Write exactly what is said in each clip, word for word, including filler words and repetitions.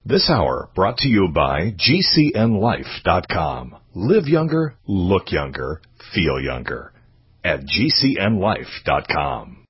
This hour brought to you by G C N life dot com. Live younger, look younger, feel younger at G C N life dot com.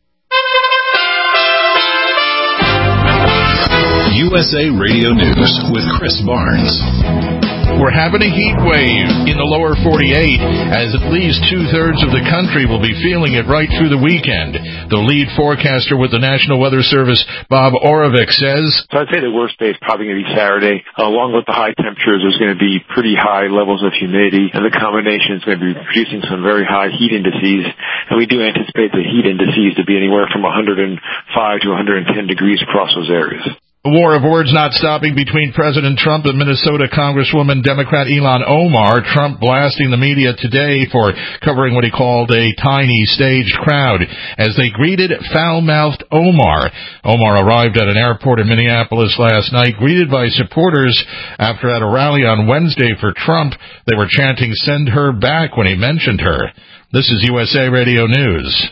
U S A Radio News with Chris Barnes. We're having a heat wave in the lower forty-eight, as at least two-thirds of the country will be feeling it right through the weekend. The lead forecaster with the National Weather Service, Bob Oravec, says, So I'd say the worst day is probably going to be Saturday. Uh, along with the high temperatures, there's going to be pretty high levels of humidity, and the combination is going to be producing some very high heat indices. And we do anticipate the heat indices to be anywhere from one hundred five to one hundred ten degrees across those areas. A war of words not stopping between President Trump and Minnesota Congresswoman Democrat Ilhan Omar. Trump blasting the media today for covering what he called a tiny staged crowd as they greeted foul-mouthed Omar. Omar arrived at an airport in Minneapolis last night, greeted by supporters after at a rally on Wednesday for Trump. They were chanting, "Send her back," when he mentioned her. This is U S A Radio News.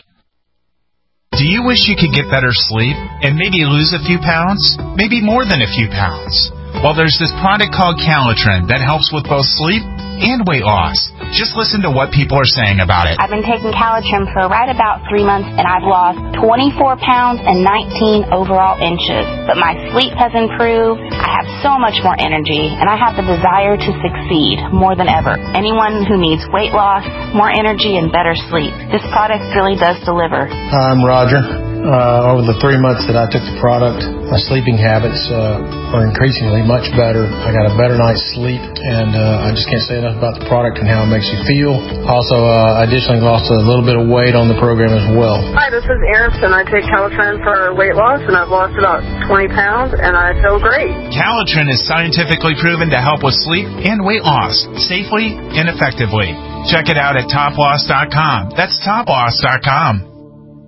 Do you wish you could get better sleep and maybe lose a few pounds? Maybe more than a few pounds? Well, there's this product called Calitrin that helps with both sleep and weight loss. Just listen to what people are saying about it. I've been taking Calitrin for right about three months, and I've lost twenty-four pounds and nineteen overall inches. But my sleep has improved. I have so much more energy, and I have the desire to succeed more than ever. Anyone who needs weight loss, more energy, and better sleep, this product really does deliver. I'm Roger. Uh, over the three months that I took the product, my sleeping habits uh, are increasingly much better. I got a better night's sleep, and uh, I just can't say enough about the product and how it makes you feel. Also, uh, I additionally lost a little bit of weight on the program as well. Hi, this is Ariston. I take Calitrin for weight loss, and I've lost about twenty pounds, and I feel great. Calitrin is scientifically proven to help with sleep and weight loss safely and effectively. Check it out at top loss dot com. That's top loss dot com.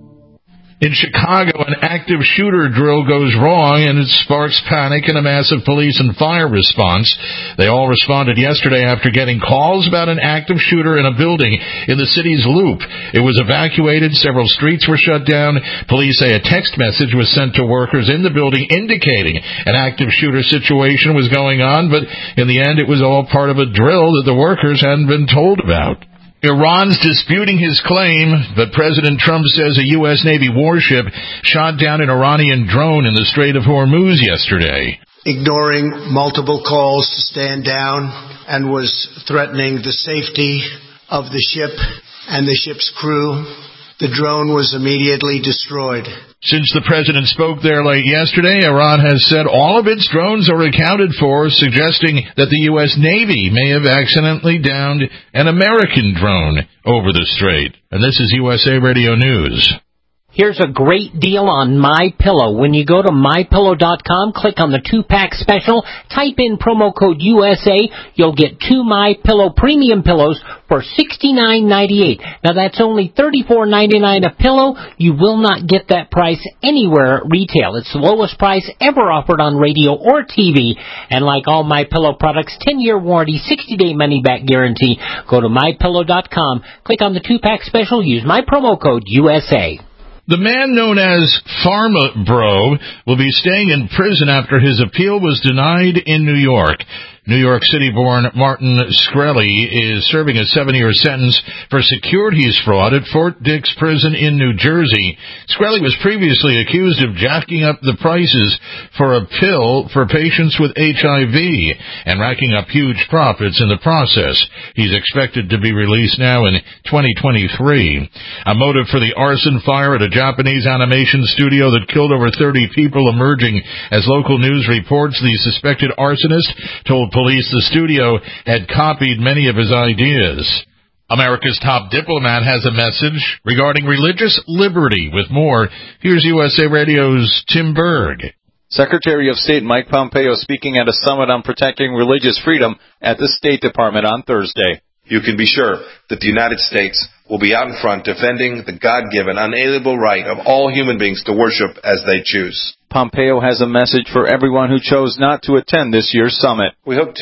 In Chicago, an active shooter drill goes wrong, and it sparks panic and a massive police and fire response. They all responded yesterday after getting calls about an active shooter in a building in the city's Loop. It was evacuated. Several streets were shut down. Police say a text message was sent to workers in the building indicating an active shooter situation was going on, but in the end, it was all part of a drill that the workers hadn't been told about. Iran's disputing his claim, but President Trump says a U S Navy warship shot down an Iranian drone in the Strait of Hormuz yesterday. Ignoring multiple calls to stand down and was threatening the safety of the ship and the ship's crew. The drone was immediately destroyed. Since the president spoke there late yesterday, Iran has said all of its drones are accounted for, suggesting that the U S Navy may have accidentally downed an American drone over the strait. And this is U S A Radio News. Here's a great deal on MyPillow. When you go to my pillow dot com, click on the two-pack special, type in promo code U S A, you'll get two MyPillow premium pillows for sixty-nine ninety-eight. Now that's only thirty-four ninety-nine a pillow. You will not get that price anywhere at retail. It's the lowest price ever offered on radio or T V. And like all MyPillow products, ten-year warranty, sixty-day money-back guarantee. Go to my pillow dot com, click on the two-pack special, use my promo code U S A. The man known as Pharma Bro will be staying in prison after his appeal was denied in New York. New York City-born Martin Shkreli is serving a seven-year sentence for securities fraud at Fort Dix Prison in New Jersey. Shkreli was previously accused of jacking up the prices for a pill for patients with H I V and racking up huge profits in the process. He's expected to be released now in twenty twenty-three. A motive for the arson fire at a Japanese animation studio that killed over thirty people emerging as local news reports. The suspected arsonist told police the studio had copied many of his ideas. America's top diplomat has a message regarding religious liberty. With more, here's U S A Radio's Tim Berg. Secretary of State Mike Pompeo speaking at a summit on protecting religious freedom at the State Department on Thursday. You can be sure that the United States will be out in front defending the God-given, unalienable right of all human beings to worship as they choose. Pompeo has a message for everyone who chose not to attend this year's summit. We hope, too,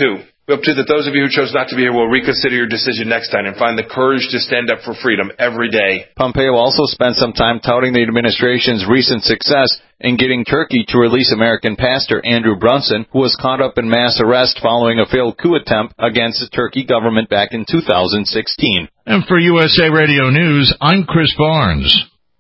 We hope, too, that those of you who chose not to be here will reconsider your decision next time and find the courage to stand up for freedom every day. Pompeo also spent some time touting the administration's recent success in getting Turkey to release American pastor Andrew Brunson, who was caught up in mass arrest following a failed coup attempt against the Turkey government back in two thousand sixteen. And for U S A Radio News, I'm Chris Barnes.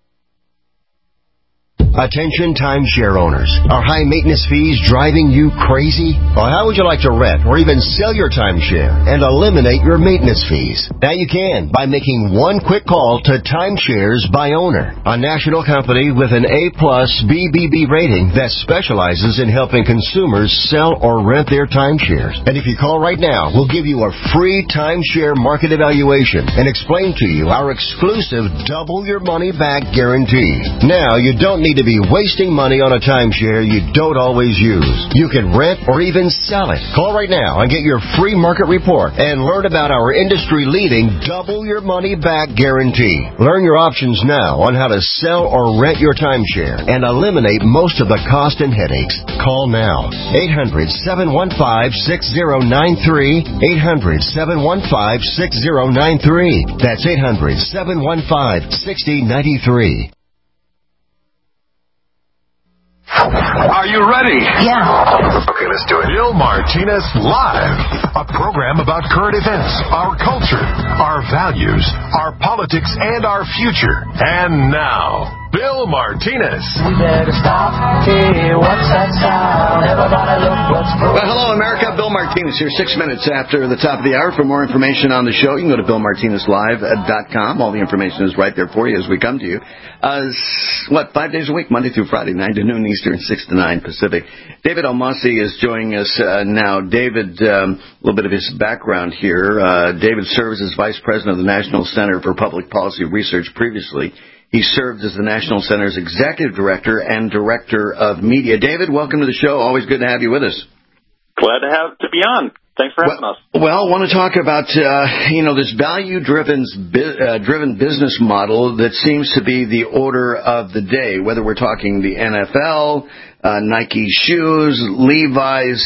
Attention timeshare owners. Are high maintenance fees driving you crazy? Well, how would you like to rent or even sell your timeshare and eliminate your maintenance fees? Now you can by making one quick call to Timeshares by Owner, a national company with an A plus B B B rating that specializes in helping consumers sell or rent their timeshares. And if you call right now, we'll give you a free timeshare market evaluation and explain to you our exclusive double your money back guarantee. Now you don't need to be wasting money on a timeshare you don't always use. You can rent or even sell it. Call right now and get your free market report and learn about our industry-leading double your money back guarantee. Learn your options now on how to sell or rent your timeshare and eliminate most of the cost and headaches. Call now. eight hundred, seven one five, six zero nine three. eight hundred, seven one five, six zero nine three. That's eight hundred, seven one five, six zero nine three. Are you ready? Yeah. Okay, let's do it. Bill Martinez Live, a program about current events, our culture, our values, our politics, and our future. And now, Bill Martinez. We better stop. Hey, what's that sound? Everybody look what's going on. Well, hello, America. Bill Martinez here, six minutes after the top of the hour. For more information on the show, you can go to bill martinez live dot com. All the information is right there for you as we come to you. Uh, what, five days a week, Monday through Friday, nine to noon Eastern, six to nine Pacific. David Almasi is joining us uh, now. David, um, a little bit of his background here. Uh, David serves as Vice President of the National Center for Public Policy Research previously. He served as the National Center's Executive Director and Director of Media. David, welcome to the show. Always good to have you with us. Glad to have to be on. Thanks for having well, us. Well, I want to talk about, uh, you know, this value-driven uh, driven business model that seems to be the order of the day, whether we're talking the N F L, uh, Nike shoes, Levi's.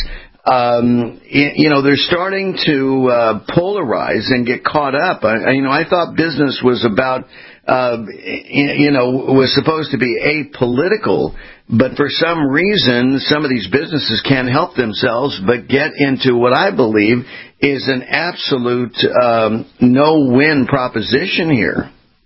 Um, you know, they're starting to uh, polarize and get caught up. I, you know, I thought business was about, uh, you know, was supposed to be apolitical, but for some reason, some of these businesses can't help themselves but get into what I believe is an absolute um, no-win proposition here.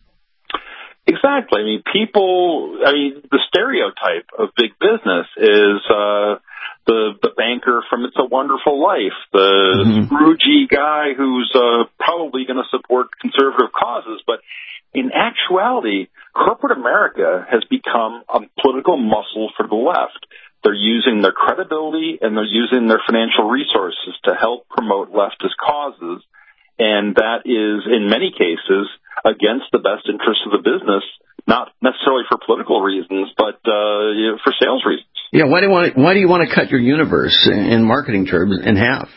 Exactly. I mean, people, I mean, the stereotype of big business is, uh, The the banker from It's a Wonderful Life, the mm-hmm. Scroogey guy who's uh, probably going to support conservative causes. But in actuality, corporate America has become a political muscle for the left. They're using their credibility and they're using their financial resources to help promote leftist causes. And that is, in many cases, against the best interests of the business, not necessarily for political reasons, but uh, for sales reasons. Yeah, why do you want to, why do you want to cut your universe in marketing terms in half?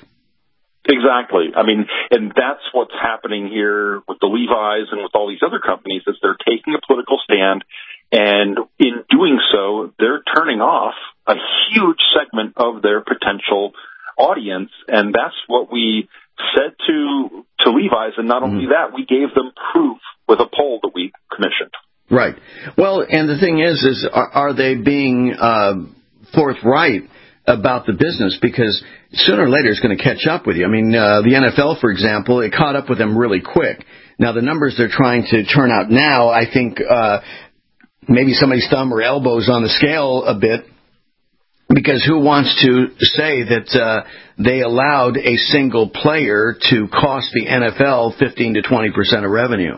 Exactly. I mean, and that's what's happening here with the Levi's and with all these other companies is they're taking a political stand, and in doing so, they're turning off a huge segment of their potential audience, and that's what we said to to Levi's, and not only mm-hmm. that, we gave them proof with a poll that we commissioned. Right. Well, and the thing is, is are, are they being uh, forthright about the business? Because sooner or later it's going to catch up with you. I mean, uh, the N F L, for example, it caught up with them really quick. Now, the numbers they're trying to turn out now, I think uh, maybe somebody's thumb or elbows on the scale a bit, because who wants to say that uh, they allowed a single player to cost the N F L fifteen to twenty percent of revenue?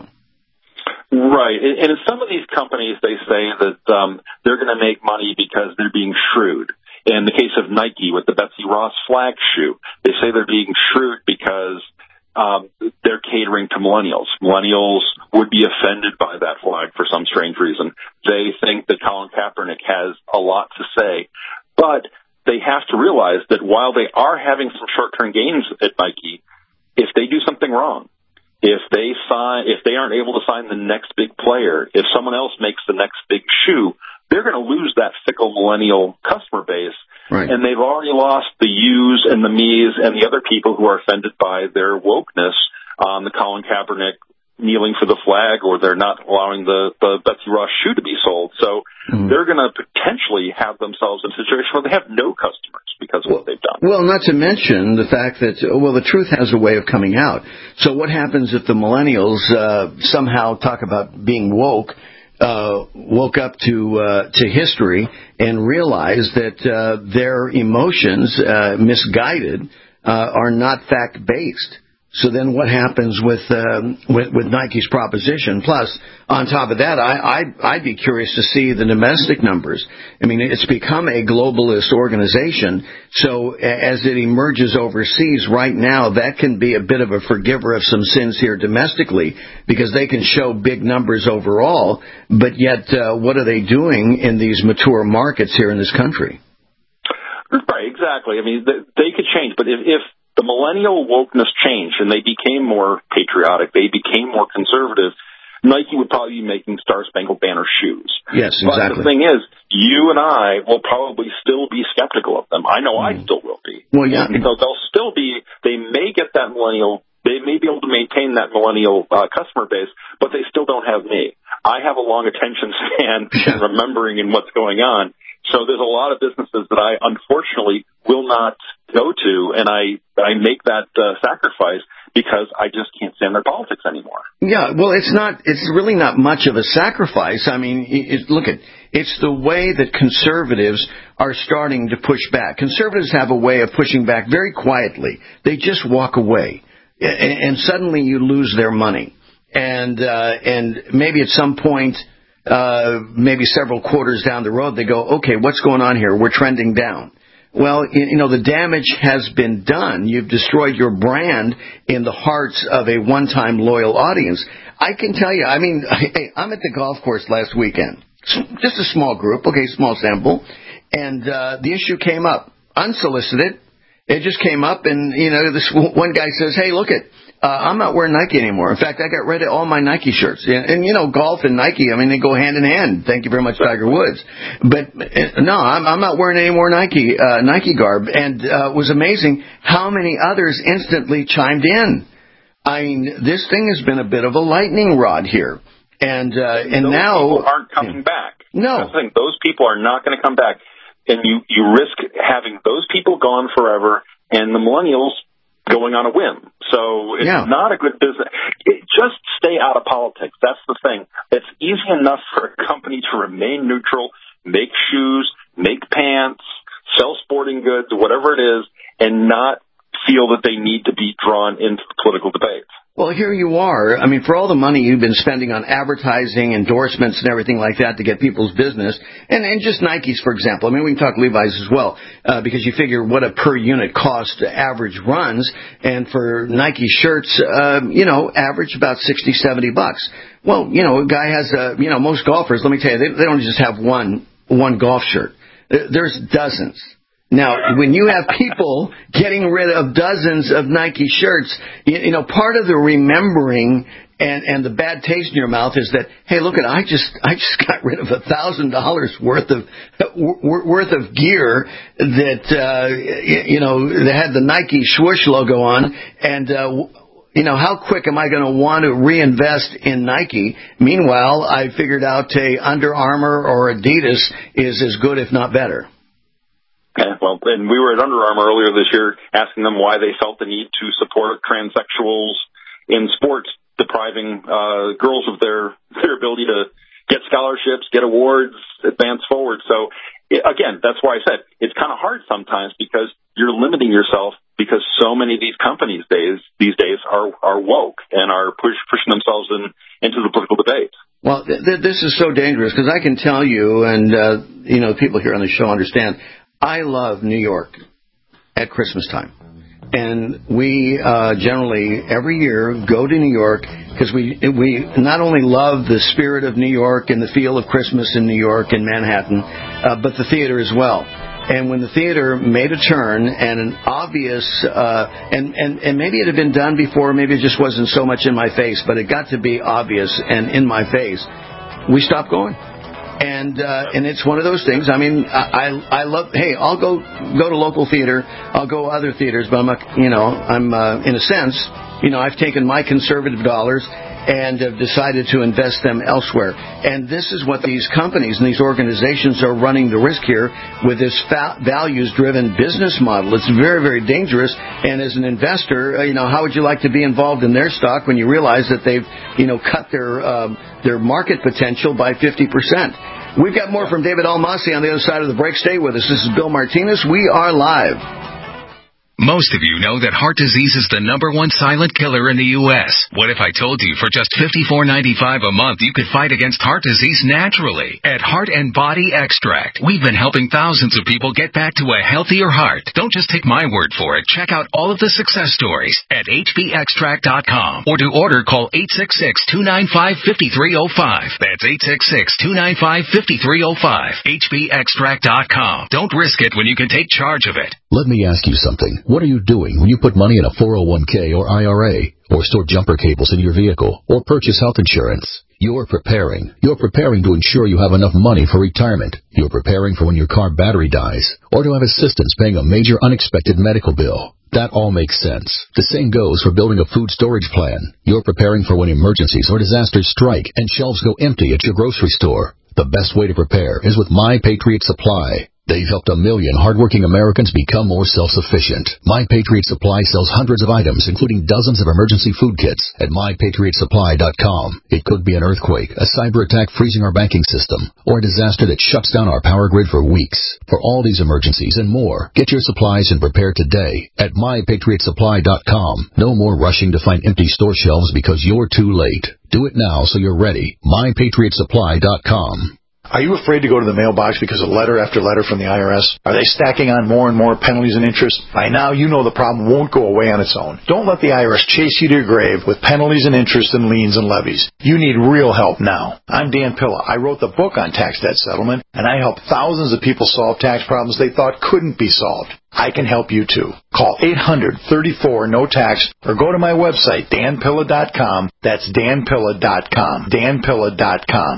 Right. And in some of these companies, they say that um, they're going to make money because they're being shrewd. In the case of Nike with the Betsy Ross flag shoe, they say they're being shrewd because um, they're catering to millennials. Millennials would be offended by that flag for some strange reason. They think that Colin Kaepernick has a lot to say. But they have to realize that while they are having some short-term gains at Nike, if they do something wrong, if they sign, if they aren't able to sign the next big player, if someone else makes the next big shoe, they're going to lose that fickle millennial customer base. Right. And they've already lost the yous and the me's and the other people who are offended by their wokeness, um, the Colin Kaepernick kneeling for the flag, or they're not allowing the, the Betsy Ross shoe to be sold. So mm-hmm. they're going to potentially have themselves in a situation where they have no customers because of well, what they've done. Well, not to mention the fact that, well, the truth has a way of coming out. So what happens if the millennials uh, somehow talk about being woke, uh, woke up to uh, to history and realize that uh, their emotions, uh, misguided, uh, are not fact-based? So then what happens with, um, with with Nike's proposition? Plus, on top of that, I, I, I'd be curious to see the domestic numbers. I mean, it's become a globalist organization, so as it emerges overseas right now, that can be a bit of a forgiver of some sins here domestically, because they can show big numbers overall, but yet uh, what are they doing in these mature markets here in this country? Right, exactly. I mean, they could change, but if... if the millennial wokeness changed and they became more patriotic, they became more conservative, Nike would probably be making Star Spangled Banner shoes. Yes, exactly. But the thing is, you and I will probably still be skeptical of them. I know mm. I still will be. Well, yeah. So they'll still be, they may get that millennial, they may be able to maintain that millennial uh, customer base, but they still don't have me. I have a long attention span and remembering and what's going on. So there's a lot of businesses that I unfortunately will not go to, and I I make that uh, sacrifice because I just can't stand their politics anymore. Yeah, well, it's not. It's really not much of a sacrifice. I mean, it, look at it's the way that conservatives are starting to push back. Conservatives have a way of pushing back very quietly. They just walk away, and, and suddenly you lose their money, and uh, and maybe at some point. Uh, maybe several quarters down the road, they go, okay, what's going on here? We're trending down. Well, you know, the damage has been done. You've destroyed your brand in the hearts of a one-time loyal audience. I can tell you, I mean, hey, I'm at the golf course last weekend. Just a small group, okay, small sample. And uh, the issue came up, unsolicited. It just came up, and, you know, this one guy says, hey, look it. Uh, I'm not wearing Nike anymore. In fact, I got rid of all my Nike shirts. And, and, you know, golf and Nike, I mean, they go hand in hand. Thank you very much, Tiger Woods. But, uh, no, I'm, I'm not wearing any more Nike, uh, Nike garb. And uh, it was amazing how many others instantly chimed in. I mean, this thing has been a bit of a lightning rod here. And, uh, and those now. Those people aren't coming yeah. back. No. That's the thing. Those people are not going to come back. And you, you risk having those people gone forever and the millennials going on a whim. So it's yeah. not a good business. It, just stay out of politics. That's the thing. It's easy enough for a company to remain neutral, make shoes, make pants, sell sporting goods, whatever it is, and not feel that they need to be drawn into the political debate. Well, here you are. I mean, for all the money you've been spending on advertising, endorsements, and everything like that to get people's business, and, and just Nikes, for example. I mean, we can talk Levi's as well, uh, because you figure what a per-unit cost average runs, and for Nike shirts, uh, you know, average about sixty, seventy bucks. Well, you know, a guy has a, you know, most golfers, let me tell you, they, they don't just have one, one golf shirt. There's dozens. Now, when you have people getting rid of dozens of Nike shirts, you, you know, part of the remembering and, and the bad taste in your mouth is that, hey, look at, I just, I just got rid of a thousand dollars worth of, worth of gear that, uh, you know, that had the Nike swoosh logo on, and, uh, you know, how quick am I going to want to reinvest in Nike? Meanwhile, I figured out a Under Armour or Adidas is as good, if not better. Yeah, well, and we were at Under Armour earlier this year asking them why they felt the need to support transsexuals in sports, depriving uh, girls of their their ability to get scholarships, get awards, advance forward. So, it, again, that's why I said it's kind of hard sometimes because you're limiting yourself because so many of these companies days these days are, are woke and are push, pushing themselves in, into the political debate. Well, th- th- this is so dangerous because I can tell you, and, uh, you know, people here on the show understand, I love New York at Christmas time. And we uh, generally, every year, go to New York because we we not only love the spirit of New York and the feel of Christmas in New York and Manhattan, uh, but the theater as well. And when the theater made a turn and an obvious, uh, and, and, and maybe it had been done before, maybe it just wasn't so much in my face, but it got to be obvious and in my face, we stopped going. And uh, and it's one of those things. I mean, I I love. Hey, I'll go go to local theater. I'll go other theaters, but I'm not. You know, I'm uh, in a sense. You know, I've taken my conservative dollars and have decided to invest them elsewhere. And this is what these companies and these organizations are running the risk here with this fa- values-driven business model. It's very, very dangerous. And as an investor, uh, you know, how would you like to be involved in their stock when you realize that they've, you know, cut their um, their market potential by fifty percent? We've got more from David Almasi on the other side of the break. Stay with us. This is Bill Martinez. We are live. Most of you know that heart disease is the number one silent killer in the U S What if I told you for just fifty-four ninety-five a month you could fight against heart disease naturally? At Heart and Body Extract, we've been helping thousands of people get back to a healthier heart. Don't just take my word for it. Check out all of the success stories at H B extract dot com. Or to order, call eight six six, two nine five, five three zero five. That's eight six six, two nine five, five three zero five. H B extract dot com. Don't risk it when you can take charge of it. Let me ask you something. What are you doing when you put money in a four oh one k or I R A, or store jumper cables in your vehicle, or purchase health insurance? You're preparing. You're preparing to ensure you have enough money for retirement. You're preparing for when your car battery dies, or to have assistance paying a major unexpected medical bill. That all makes sense. The same goes for building a food storage plan. You're preparing for when emergencies or disasters strike and shelves go empty at your grocery store. The best way to prepare is with My Patriot Supply. They've helped a million hardworking Americans become more self-sufficient. My Patriot Supply sells hundreds of items, including dozens of emergency food kits at my patriot supply dot com. It could be an earthquake, a cyber attack freezing our banking system, or a disaster that shuts down our power grid for weeks. For all these emergencies and more, get your supplies and prepare today at my patriot supply dot com. No more rushing to find empty store shelves because you're too late. Do it now so you're ready. my patriot supply dot com. Are you afraid to go to the mailbox because of letter after letter from the I R S? Are they stacking on more and more penalties and interest? By now, you know the problem won't go away on its own. Don't let the I R S chase you to your grave with penalties and interest and liens and levies. You need real help now. I'm Dan Pilla. I wrote the book on tax debt settlement, and I help thousands of people solve tax problems they thought couldn't be solved. I can help you too. Call eight hundred, thirty-four, no tax or go to my website, dan pilla dot com. That's dan pilla dot com. dan pilla dot com.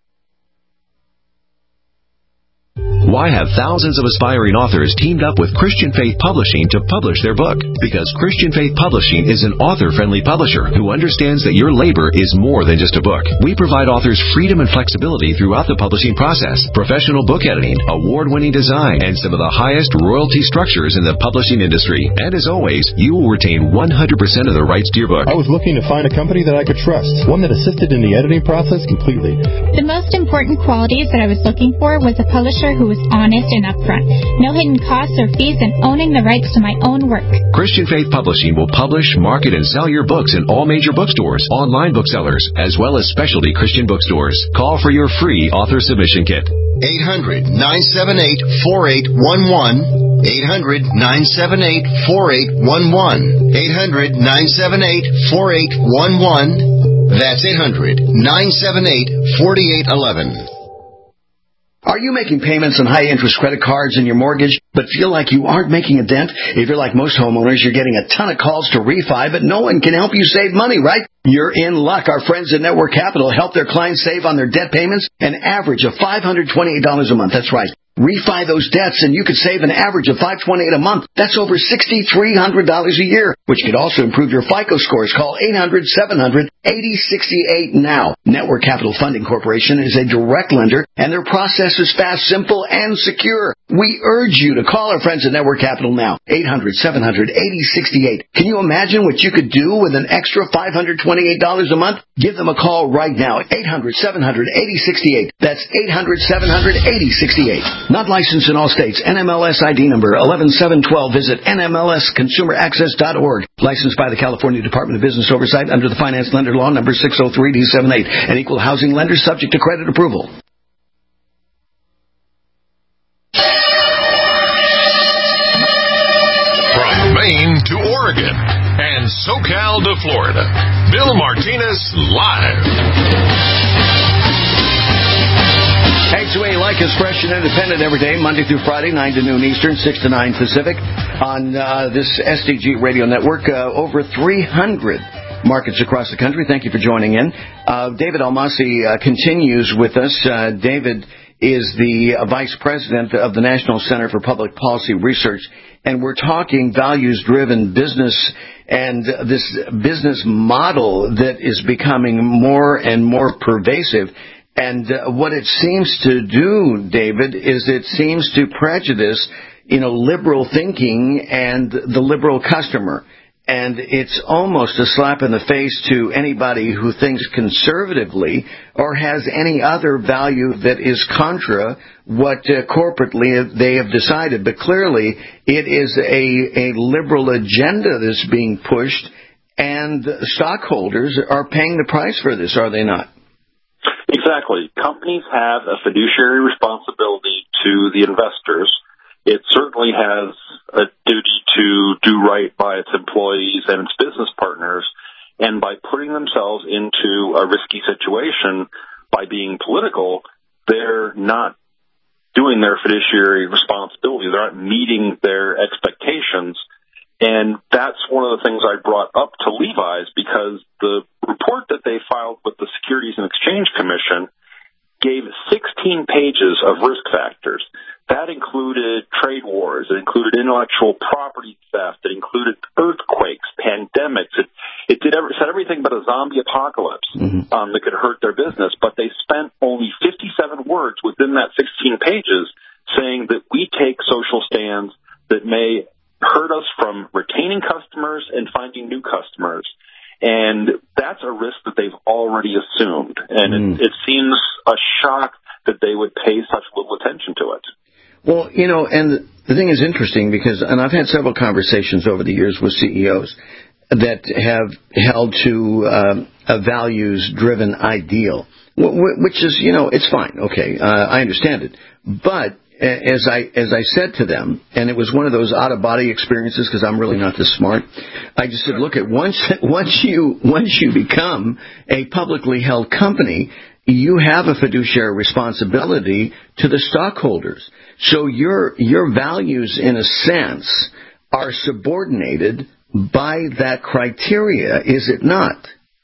Why have thousands of aspiring authors teamed up with Christian Faith Publishing to publish their book? Because Christian Faith Publishing is an author-friendly publisher who understands that your labor is more than just a book. We provide authors freedom and flexibility throughout the publishing process, professional book editing, award-winning design, and some of the highest royalty structures in the publishing industry. And as always, you will retain one hundred percent of the rights to your book. I was looking to find a company that I could trust, one that assisted in the editing process completely. The most important qualities that I was looking for was a publisher who was honest and upfront, no hidden costs or fees, and owning the rights to my own work. Christian Faith Publishing will publish, market, and sell your books in all major bookstores, online booksellers, as well as specialty Christian bookstores. Call for your free author submission kit. eight hundred, nine seven eight, four eight one one. eight hundred, nine seven eight, four eight one one. eight hundred, nine seven eight, four eight one one. That's eight hundred, nine seven eight, four eight one one. Are you making payments on high-interest credit cards and your mortgage, but feel like you aren't making a dent? If you're like most homeowners, you're getting a ton of calls to refi, but no one can help you save money, right? You're in luck. Our friends at Network Capital help their clients save on their debt payments an average of five hundred twenty-eight dollars a month. That's right. Refi those debts and you could save an average of five hundred twenty-eight dollars a month. That's over six thousand three hundred dollars a year, which could also improve your FICO scores. Call eight hundred, seven hundred, eighty sixty-eight now. Network Capital Funding Corporation is a direct lender, and their process is fast, simple, and secure. We urge you to call our friends at Network Capital now. eight hundred, seven hundred, eighty sixty-eight. Can you imagine what you could do with an extra five hundred twenty-eight dollars a month? Give them a call right now. eight hundred, seven hundred, eighty sixty-eight. That's eight hundred, seven hundred, eighty sixty-eight. Not licensed in all states. N M L S I D number eleven seven twelve. Visit N M L S consumer access dot org. Licensed by the California Department of Business Oversight under the Finance Lender Law number six oh three D seventy-eight. An equal housing lender subject to credit approval. From Maine to Oregon and SoCal to Florida, Bill Martinez live. Thanks to A like us fresh and independent every day, Monday through Friday, nine to noon Eastern, six to nine Pacific, on uh, this S D G radio network. Uh, over three hundred markets across the country. Thank you for joining in. Uh, David Almasi uh, continues with us. Uh, David is the uh, Vice President of the National Center for Public Policy Research, and we're talking values-driven business and this business model that is becoming more and more pervasive. And uh, what it seems to do, David, is it seems to prejudice, you know, liberal thinking and the liberal customer. And it's almost a slap in the face to anybody who thinks conservatively or has any other value that is contra what uh, corporately they have decided. But clearly, it is a, a liberal agenda that's being pushed, and stockholders are paying the price for this, are they not? Exactly. Companies have a fiduciary responsibility to the investors. It certainly has a duty to do right by its employees and its business partners. And by putting themselves into a risky situation by being political, they're not doing their fiduciary responsibility. They're not meeting their expectations. And that's one of the things I brought up to Levi's, because the report that they filed with the Securities and Exchange Commission gave sixteen pages of risk factors. That included trade wars. It included intellectual property theft. It included earthquakes, pandemics. It, it did ever, said everything but a zombie apocalypse mm-hmm. um, that could hurt their business. But they spent only fifty-seven words within that sixteen pages saying that we take social stands that may hurt us from retaining customers and finding new customers. And that's a risk that they've already assumed. And mm. it, it seems a shock that they would pay such little attention to it. Well, you know, and the thing is interesting because, and I've had several conversations over the years with C E Os that have held to um, a values-driven ideal, which is, you know, it's fine. Okay, uh, I understand it. But as I as I said to them, and it was one of those out-of-body experiences because I'm really not this smart, I just said, look, at once once you once you become a publicly held company, you have a fiduciary responsibility to the stockholders. So your your values, in a sense, are subordinated by that criteria, is it not?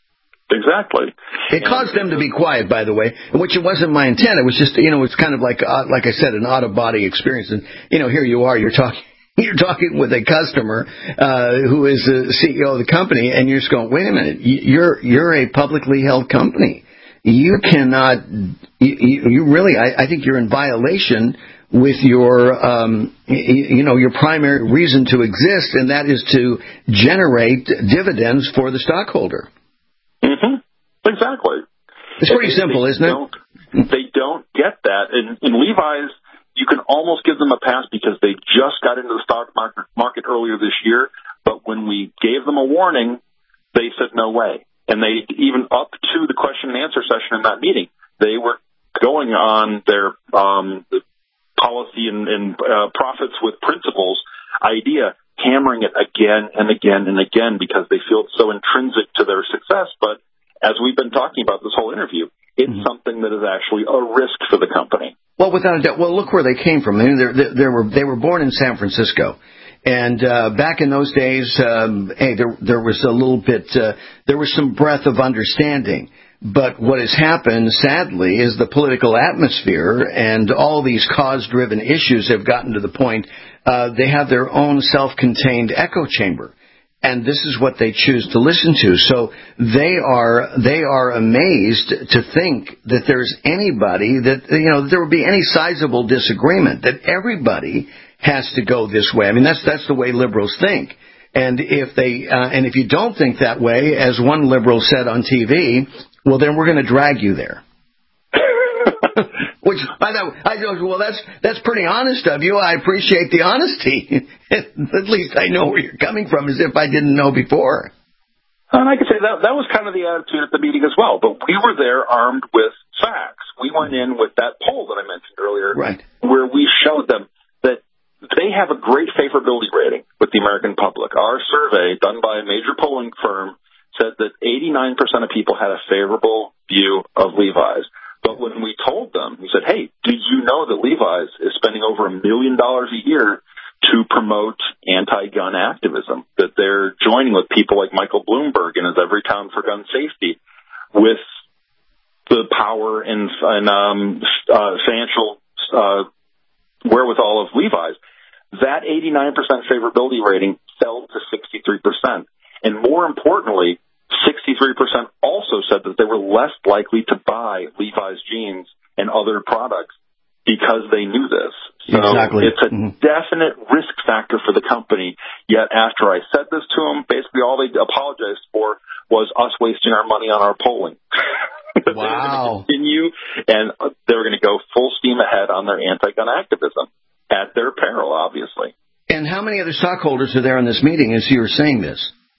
Exactly. It caused them to be quiet, by the way, which it wasn't my intent. It was just, you know, it's kind of like, uh, like I said, an out-of-body experience. And, you know, here you are, you're talking, you're talking with a customer uh, who is the C E O of the company, and you're just going, wait a minute, you're you're a publicly held company. You cannot, you, you really, I, I think you're in violation with your, um, you, you know, your primary reason to exist, and that is to generate dividends for the stockholder. Mm-hmm. Exactly. It's pretty they, simple, they isn't it? Don't, they don't get that. In, in Levi's, you can almost give them a pass because they just got into the stock market, market earlier this year. But when we gave them a warning, they said no way. And they, even up to the question and answer session in that meeting, they were going on their um, the policy and, and uh, profits with principles idea, hammering it again and again and again because they feel it's so intrinsic to their success. But as we've been talking about this whole interview, it's mm-hmm. something that is actually a risk for the company. Well, without a doubt. Well, look where they came from. I mean, they, they were they were born in San Francisco. And uh, back in those days, um, hey, there there was a little bit, uh, there was some breadth of understanding. But what has happened, sadly, is the political atmosphere and all these cause-driven issues have gotten to the point uh, they have their own self-contained echo chamber. And this is what they choose to listen to. So they are they are amazed to think that there's anybody that, you know, there would be any sizable disagreement, that everybody has to go this way. I mean, that's that's the way liberals think. And if they uh, and if you don't think that way, as one liberal said on T V, well, then we're going to drag you there. Which I thought, I go, well, that's that's pretty honest of you. I appreciate the honesty. At least I know where you're coming from, as if I didn't know before. And I could say that that was kind of the attitude at the meeting as well. But we were there armed with facts. We went in with that poll that I mentioned earlier, right, where we showed them that they have a great favorability rating with the American public. Our survey, done by a major polling firm, said that eighty-nine percent of people had a favorable view of Levi's. But when we told them, we said, hey, did you know that Levi's is spending over a million dollars a year to to promote anti-gun activism, that they're joining with people like Michael Bloomberg and his Everytown for Gun Safety with the power and, and um, uh, financial uh, wherewithal of Levi's. That eighty-nine percent favorability rating fell to sixty-three percent. And more importantly, sixty-three percent also said that they were less likely to buy Levi's jeans and other products because they knew this. So exactly. It's a mm-hmm. definite risk factor for the company. Yet after I said this to them, basically all they apologized for was us wasting our money on our polling. Wow. They were going to continue, and they were going to go full steam ahead on their anti-gun activism at their peril, obviously. And how many other stockholders are there in this meeting as you were saying this?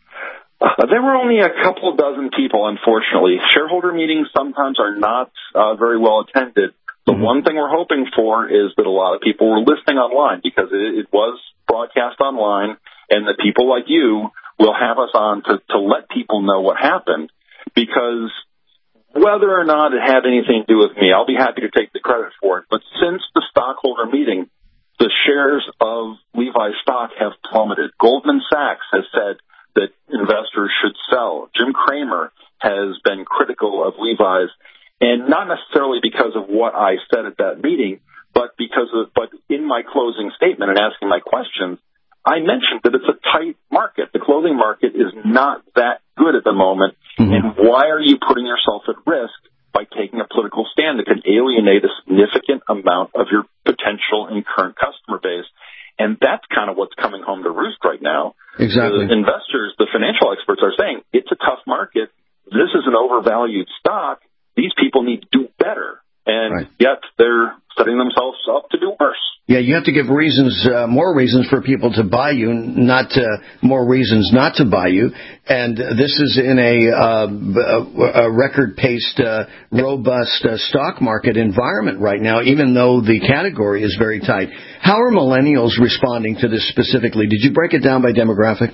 Uh, there were only a couple of dozen people, unfortunately. Shareholder meetings sometimes are not uh, very well attended. The mm-hmm. one thing we're hoping for is that a lot of people were listening online, because it, it was broadcast online, and that people like you will have us on to, to let people know what happened. Because whether or not it had anything to do with me, I'll be happy to take the credit for it. But since the stockholder meeting, the shares of Levi's stock have plummeted. Goldman Sachs has said that investors should sell. Jim Cramer has been critical of Levi's, and not necessarily because of what I said at that meeting, but because of, but in my closing statement and asking my questions, I mentioned that it's a tight market. The clothing market is not that good at the moment. Mm-hmm. And why are you putting yourself at risk by taking a political stand that can alienate a significant amount of your potential and current customer base? And that's kind of what's coming home to roost right now. Exactly. The investors, the financial experts are saying it's a tough market. This is an overvalued stock. These people need to do better. And right. yet they're setting themselves up to do worse. Yeah, you have to give reasons, uh, more reasons for people to buy you, not uh, more reasons not to buy you. And this is in a, uh, a record-paced, uh, robust uh, stock market environment right now, even though the category is very tight. How are millennials responding to this specifically? Did you break it down by demographic?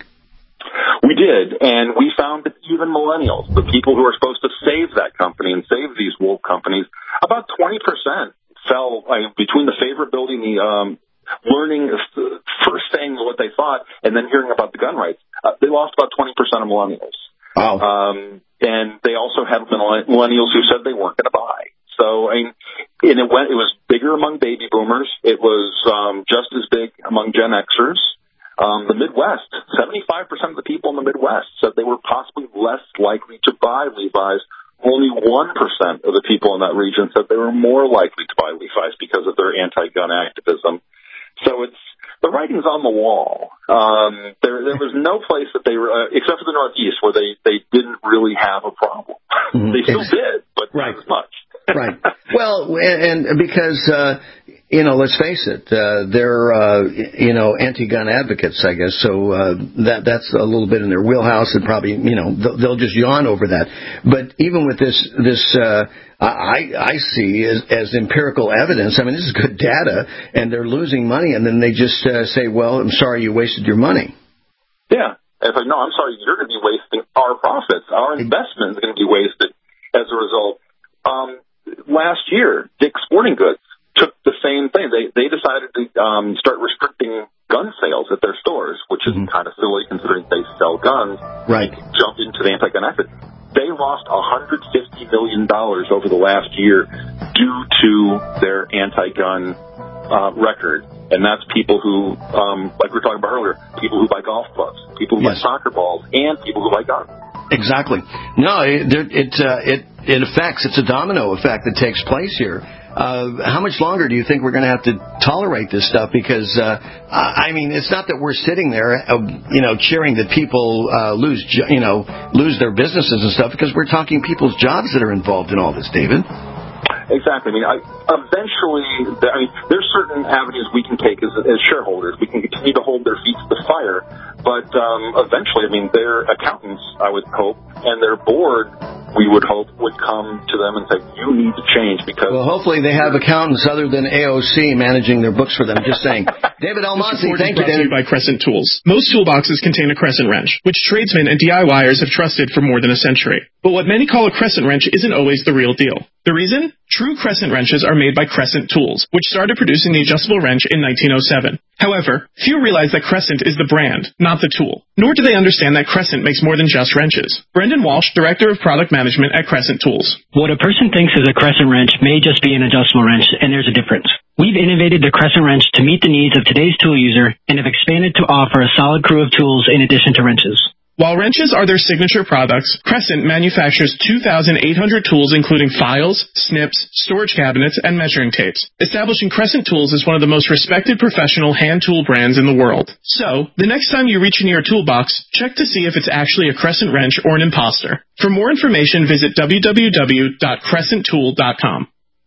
We did, and we found that even millennials, the people who are supposed to save that company and save these wolf companies, about twenty percent fell I mean, between the favorability and the um, learning, first saying what they thought, and then hearing about the gun rights. Uh, they lost about twenty percent of millennials. Wow. Um, and they also had millennials who said they weren't going to buy. So, I mean, and it went, it was bigger among baby boomers. It was um, just as big among Gen Xers. Um, the Midwest, seventy-five percent of the people in the Midwest said they were possibly less likely to buy Levi's. Only one percent of the people in that region said they were more likely to buy Levi's because of their anti-gun activism. So it's, the writing's on the wall. Um, there, there was no place that they were, uh, except for the Northeast, where they, they didn't really have a problem. Mm-hmm. They still did, but right. not as much. Right. Well, and, and because, uh, you know, let's face it, uh, they're, uh, you know, anti-gun advocates, I guess. So uh, that that's a little bit in their wheelhouse, and probably, you know, they'll, they'll just yawn over that. But even with this, this uh, I, I see as, as empirical evidence. I mean, this is good data, and they're losing money, and then they just uh, say, well, I'm sorry you wasted your money. Yeah. It's like, no, I'm sorry, you're going to be wasting our profits. Our investment is going to be wasted as a result. Um, last year, Dick's Sporting Goods took the same thing. They they decided to um, start restricting gun sales at their stores, which is mm-hmm. kind of silly considering they sell guns. Right. Jump into the anti-gun effort. They lost one hundred fifty million dollars over the last year due to their anti-gun uh, record. And that's people who, um, like we were talking about earlier, people who buy golf clubs, people who yes. buy soccer balls, and people who buy guns. Exactly. No, it it uh, it, it affects. It's a domino effect that takes place here. Uh, how much longer do you think we're going to have to tolerate this stuff? Because uh, I mean, it's not that we're sitting there, uh, you know, cheering that people uh, lose, you know, lose their businesses and stuff. Because we're talking people's jobs that are involved in all this, David. Exactly. I mean, I, eventually, I mean, there's certain avenues we can take as, as shareholders. We can continue to hold their feet to the fire, but um, eventually, I mean, their accountants, I would hope, and their board, we would hope, would come to them and say, you need to change because... Well, hopefully they have accountants other than A O C managing their books for them. Just saying. David Almasi, thank you. This report is brought to you by Crescent Tools. Most toolboxes contain a crescent wrench, which tradesmen and DIYers have trusted for more than a century. But what many call a crescent wrench isn't always the real deal. The reason? True crescent wrenches are made by Crescent Tools, which started producing the adjustable wrench in nineteen oh seven. However, few realize that Crescent is the brand, not the tool. Nor do they understand that Crescent makes more than just wrenches. Brendan Walsh, Director of Product Management at Crescent Tools. What a person thinks is a Crescent wrench may just be an adjustable wrench, and there's a difference. We've innovated the Crescent wrench to meet the needs of today's tool user and have expanded to offer a solid crew of tools in addition to wrenches. While wrenches are their signature products, Crescent manufactures two thousand eight hundred tools including files, snips, storage cabinets, and measuring tapes, establishing Crescent Tools as one of the most respected professional hand tool brands in the world. So, the next time you reach into your toolbox, check to see if it's actually a Crescent wrench or an imposter. For more information, visit w w w dot crescent tool dot com.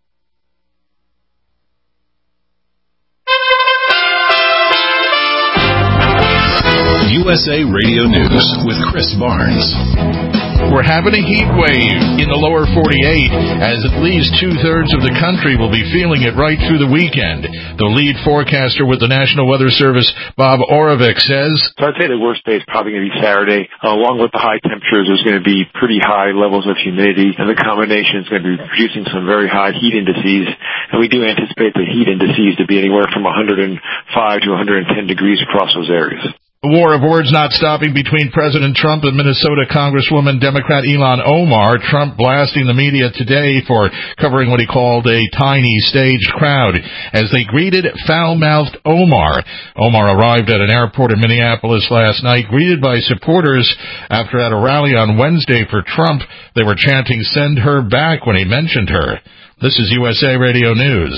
U S A Radio News with Chris Barnes. We're having a heat wave in the lower forty-eight as at least two-thirds of the country will be feeling it right through the weekend. The lead forecaster with the National Weather Service, Bob Oravec, says, So I'd say the worst day is probably going to be Saturday. Uh, along with the high temperatures, there's going to be pretty high levels of humidity, and the combination is going to be producing some very high heat indices. And we do anticipate the heat indices to be anywhere from one hundred five to one hundred ten degrees across those areas. The war of words not stopping between President Trump and Minnesota Congresswoman Democrat Ilhan Omar. Trump blasting the media today for covering what he called a tiny staged crowd as they greeted foul-mouthed Omar. Omar arrived at an airport in Minneapolis last night, greeted by supporters after at a rally on Wednesday for Trump. They were chanting, "Send her back," when he mentioned her. This is U S A Radio News.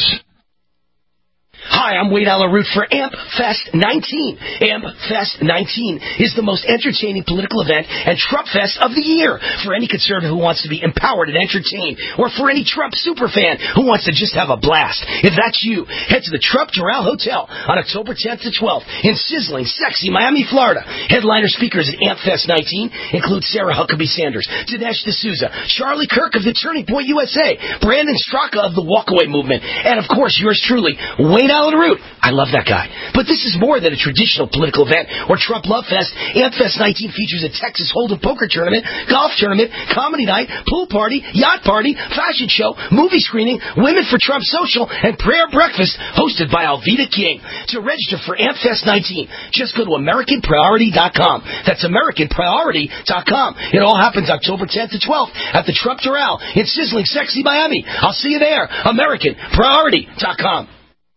Hi, I'm Wade Alaroot for AMP Fest nineteen. AMP Fest nineteen is the most entertaining political event and Trump Fest of the year for any conservative who wants to be empowered and entertained, or for any Trump superfan who wants to just have a blast. If that's you, head to the Trump Doral Hotel on October tenth to twelfth in sizzling, sexy Miami, Florida. Headliner speakers at AMP Fest nineteen include Sarah Huckabee Sanders, Dinesh D'Souza, Charlie Kirk of the Turning Point U S A, Brandon Straka of the Walkaway Movement, and of course yours truly, Wade Alaroot. I love that guy. But this is more than a traditional political event or Trump Love Fest. AMP Fest nineteen features a Texas Hold'em poker tournament, golf tournament, comedy night, pool party, yacht party, fashion show, movie screening, Women for Trump social, and prayer breakfast hosted by Alveda King. To register for AMP Fest nineteen, just go to American Priority dot com. That's American Priority dot com. It all happens October tenth to twelfth at the Trump Doral in sizzling, sexy Miami. I'll see you there. American Priority dot com.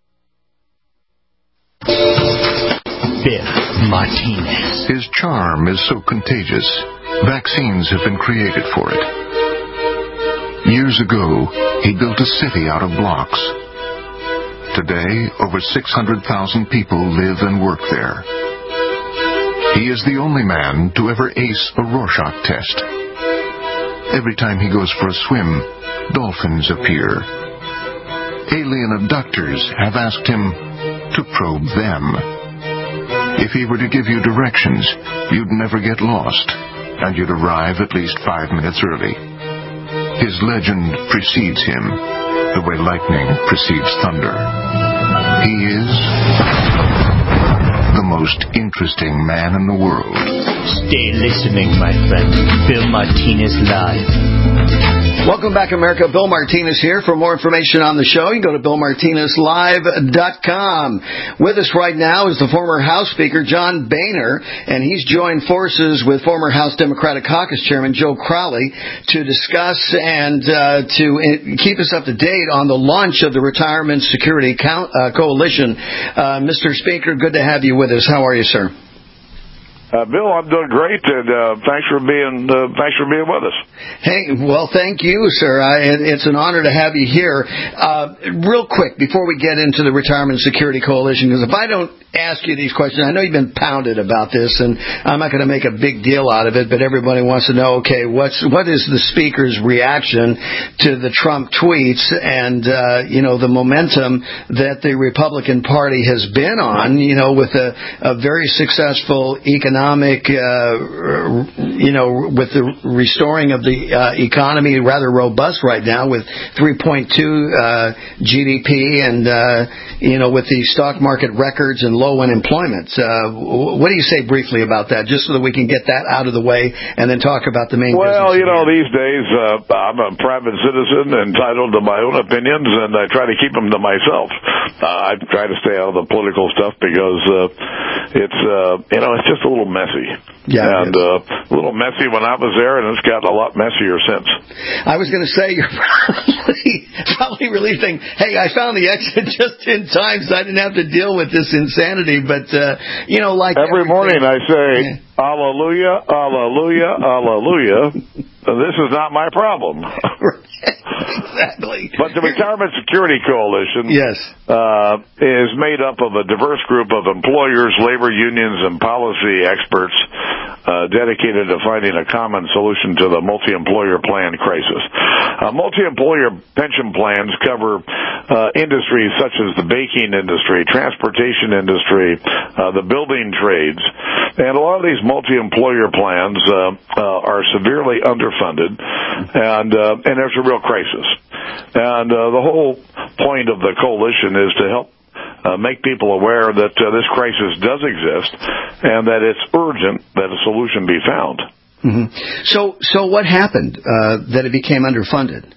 Bill Martinez. His charm is so contagious. Vaccines have been created for it. Years ago, he built a city out of blocks. Today, over six hundred thousand people live and work there. He is the only man to ever ace a Rorschach test. Every time he goes for a swim, dolphins appear. Alien abductors have asked him to probe them. If he were to give you directions, you'd never get lost, and you'd arrive at least five minutes early. His legend precedes him, the way lightning precedes thunder. He is the most interesting man in the world. Stay listening, my friend. Bill Martinez Live. Welcome back, America. Bill Martinez here. For more information on the show, you can go to bill martinez live dot com. With us right now is the former House Speaker, John Boehner, and he's joined forces with former House Democratic Caucus Chairman Joe Crowley to discuss and uh, to keep us up to date on the launch of the Retirement Security Co- uh, Coalition. Uh, Mister Speaker, good to have you with us. How are you, sir? Uh, Bill, I'm doing great, and uh, thanks for being uh, thanks for being with us. Hey, well, thank you, sir. I, it's an honor to have you here. Uh, real quick, before we get into the Retirement Security Coalition, because if I don't ask you these questions, I know you've been pounded about this, and I'm not going to make a big deal out of it, but everybody wants to know, okay, what's what is the Speaker's reaction to the Trump tweets and, uh, you know, the momentum that the Republican Party has been on, you know, with a, a very successful economic economic, uh, you know, with the restoring of the uh, economy rather robust right now with three point two uh, G D P and, uh, you know, with the stock market records and low unemployment. Uh, what do you say briefly about that, just so that we can get that out of the way and then talk about the main business? Well, you know, these days uh, I'm a private citizen entitled to my own opinions, and I try to keep them to myself. Uh, I try to stay out of the political stuff because uh, it's, uh, you know, it's just a little messy. Yeah, and uh, a little messy when I was there, and it's gotten a lot messier since. I was going to say, you're probably, probably relieved saying, hey, I found the exit just in time, so I didn't have to deal with this insanity. But, uh, you know, like every morning I say, yeah. Hallelujah, hallelujah, hallelujah. This is not my problem. Exactly. But the Retirement Security Coalition yes. uh, is made up of a diverse group of employers, labor unions, and policy experts uh, dedicated to finding a common solution to the multi-employer plan crisis. Uh, multi-employer pension plans cover uh, industries such as the baking industry, transportation industry, uh, the building trades, and a lot of these multi-employer plans uh, uh, are severely underfunded, and uh, and there's a real crisis. And uh, the whole point of the coalition is to help uh, make people aware that uh, this crisis does exist and that it's urgent that a solution be found. Mm-hmm. So, so what happened uh, that it became underfunded?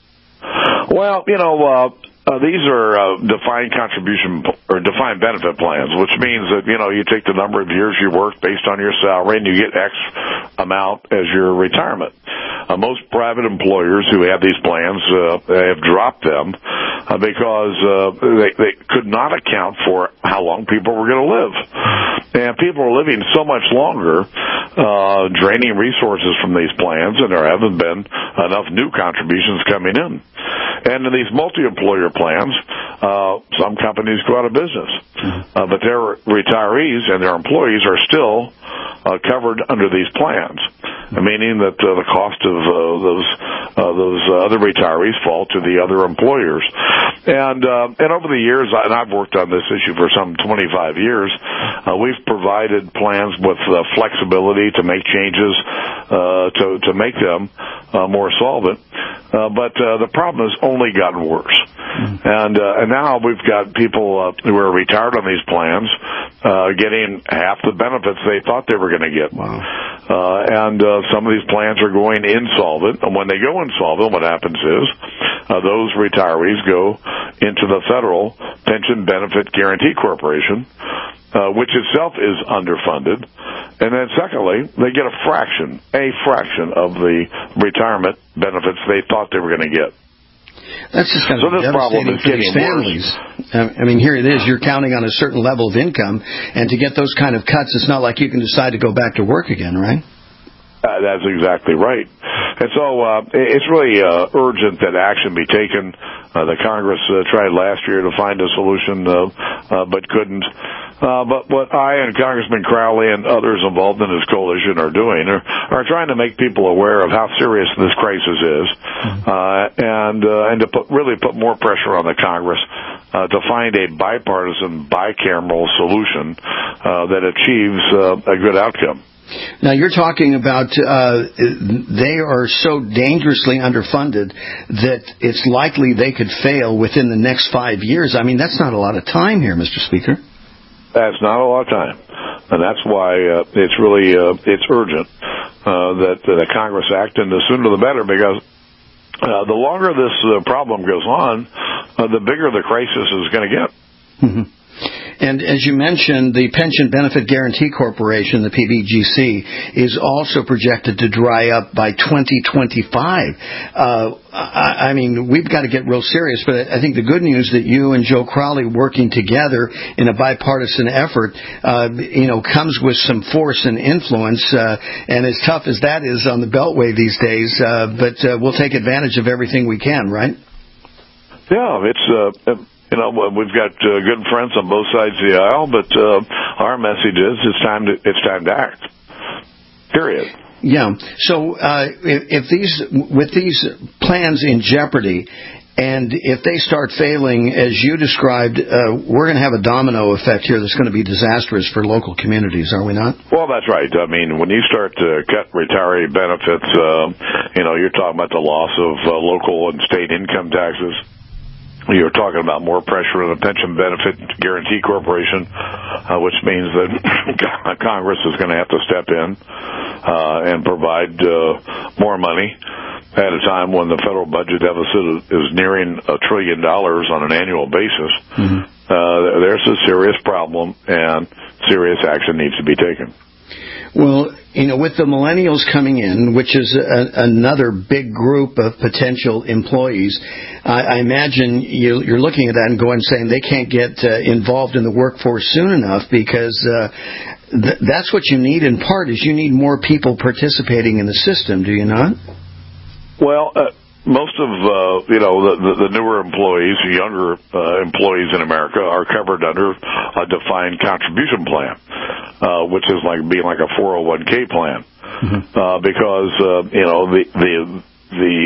Well, you know, uh, uh, these are uh, defined contribution or defined benefit plans, which means that, you know, you take the number of years you work based on your salary and you get X amount as your retirement. Uh, most private employers who have these plans uh, have dropped them uh, because uh, they, they could not account for how long people were going to live. And people are living so much longer, uh, draining resources from these plans, and there haven't been enough new contributions coming in. And in these multi-employer plans, uh, some companies go out of business. Uh, but their retirees and their employees are still uh, covered under these plans, meaning that uh, the cost of uh, those uh, those uh, other retirees fall to the other employers. And uh, and over the years, and I've worked on this issue for some twenty-five years, uh, we've provided plans with uh, flexibility to make changes uh, to to make them uh, more solvent. Uh, but uh, the problem has only gotten worse. Mm-hmm. And uh, and now we've got people uh, who are retired on these plans uh, getting half the benefits they thought they were going to get. Wow. Uh, and uh, some of these plans are going insolvent. And when they go insolvent, what happens is uh, those retirees go into the Federal Pension Benefit Guaranty Corporation, uh, which itself is underfunded. And then secondly, they get a fraction, a fraction of the retirement benefits they thought they were going to get. That's just kind so of this problem devastating is for getting these families. Worse. I mean, here it is. You're counting on a certain level of income, and to get those kind of cuts, it's not like you can decide to go back to work again, right? Uh, that's exactly right. And so uh, it's really uh, urgent that action be taken. Uh, the Congress uh, tried last year to find a solution, uh, uh, but couldn't. Uh, but what I and Congressman Crowley and others involved in this coalition are doing are, are trying to make people aware of how serious this crisis is, uh, and uh, and to put, really put more pressure on the Congress uh, to find a bipartisan, bicameral solution uh, that achieves uh, a good outcome. Now, you're talking about uh, they are so dangerously underfunded that it's likely they could fail within the next five years. I mean, that's not a lot of time here, Mister Speaker. That's not a lot of time. And that's why uh, it's really uh, it's urgent uh, that the Congress act, and the sooner the better, because uh, the longer this uh, problem goes on, uh, the bigger the crisis is going to get. Mm-hmm. And as you mentioned, the Pension Benefit Guaranty Corporation, the P B G C, is also projected to dry up by twenty twenty-five. Uh, I, I mean, we've got to get real serious, but I think the good news that you and Joe Crowley working together in a bipartisan effort, uh, you know, comes with some force and influence, uh, and as tough as that is on the Beltway these days, uh, but uh, we'll take advantage of everything we can, right? Yeah, it's... Uh, You know, we've got uh, good friends on both sides of the aisle, but uh, our message is it's time to it's time to act. Period. Yeah. So uh, if, if these with these plans in jeopardy, And if they start failing, as you described, uh, we're going to have a domino effect here that's going to be disastrous for local communities, are we not? Well, that's right. I mean, when you start to cut retiree benefits, uh, you know, you're talking about the loss of uh, local and state income taxes. You're talking about more pressure on the Pension Benefit Guaranty Corporation, uh, which means that Congress is going to have to step in uh, and provide uh, more money at a time when the federal budget deficit is nearing a trillion dollars on an annual basis. Mm-hmm. Uh, there's a serious problem, and serious action needs to be taken. Well, you know, with the millennials coming in, which is a, another big group of potential employees, I, I imagine you, you're looking at that and going saying they can't get uh, involved in the workforce soon enough because uh, th- that's what you need in part is you need more people participating in the system, do you not? Well, uh, most of, uh, you know, the, the, the newer employees, the younger uh, employees in America are covered under a defined contribution plan, uh, which is like being like a four oh one k plan, mm-hmm. uh, because, uh, you know, the, the, the,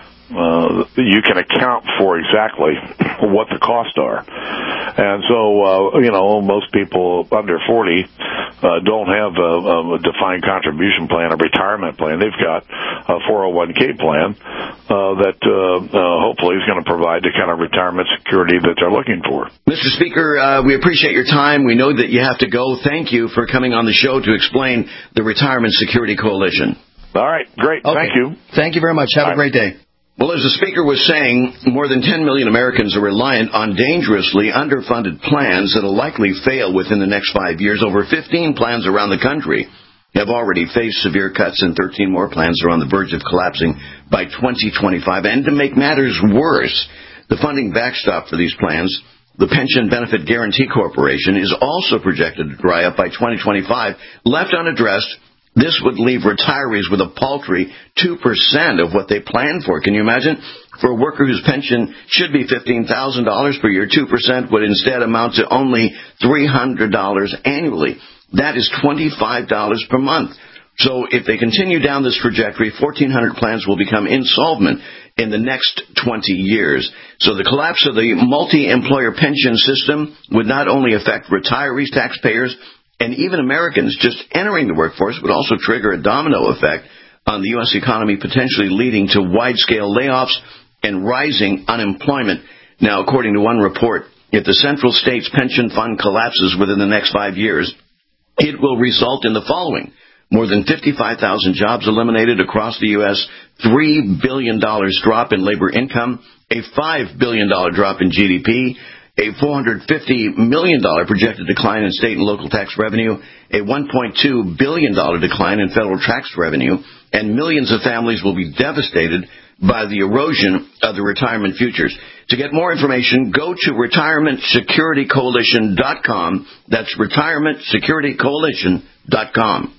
uh, you can account for exactly what the costs are. And so, uh, you know, most people under forty uh, don't have a, a defined contribution plan, a retirement plan. They've got a four oh one k plan uh, that uh, uh, hopefully is going to provide the kind of retirement security that they're looking for. Mister Speaker, uh, we appreciate your time. We know that you have to go. Thank you for coming on the show to explain the Retirement Security Coalition. All right, great. Okay. Thank you. Thank you very much. Have Bye. a great day. Well, as the Speaker was saying, more than ten million Americans are reliant on dangerously underfunded plans that will likely fail within the next five years. Over fifteen plans around the country have already faced severe cuts, and thirteen more plans are on the verge of collapsing by twenty twenty-five. And to make matters worse, the funding backstop for these plans, the Pension Benefit Guaranty Corporation, is also projected to dry up by twenty twenty-five. Left unaddressed, this would leave retirees with a paltry two percent of what they planned for. Can you imagine? For a worker whose pension should be fifteen thousand dollars per year, two percent would instead amount to only three hundred dollars annually. That is twenty-five dollars per month. So if they continue down this trajectory, fourteen hundred plans will become insolvent in the next twenty years. So the collapse of the multi-employer pension system would not only affect retirees, taxpayers, and even Americans just entering the workforce, would also trigger a domino effect on the U S economy, potentially leading to wide-scale layoffs and rising unemployment. Now, according to one report, if the Central States Pension Fund collapses within the next five years, it will result in the following: more than fifty-five thousand jobs eliminated across the U S, three billion dollars drop in labor income, a five billion dollars drop in G D P, a four hundred fifty million dollars projected decline in state and local tax revenue, a one point two billion dollars decline in federal tax revenue, and millions of families will be devastated by the erosion of the retirement futures. To get more information, go to retirement security coalition dot com. That's retirement security coalition dot com.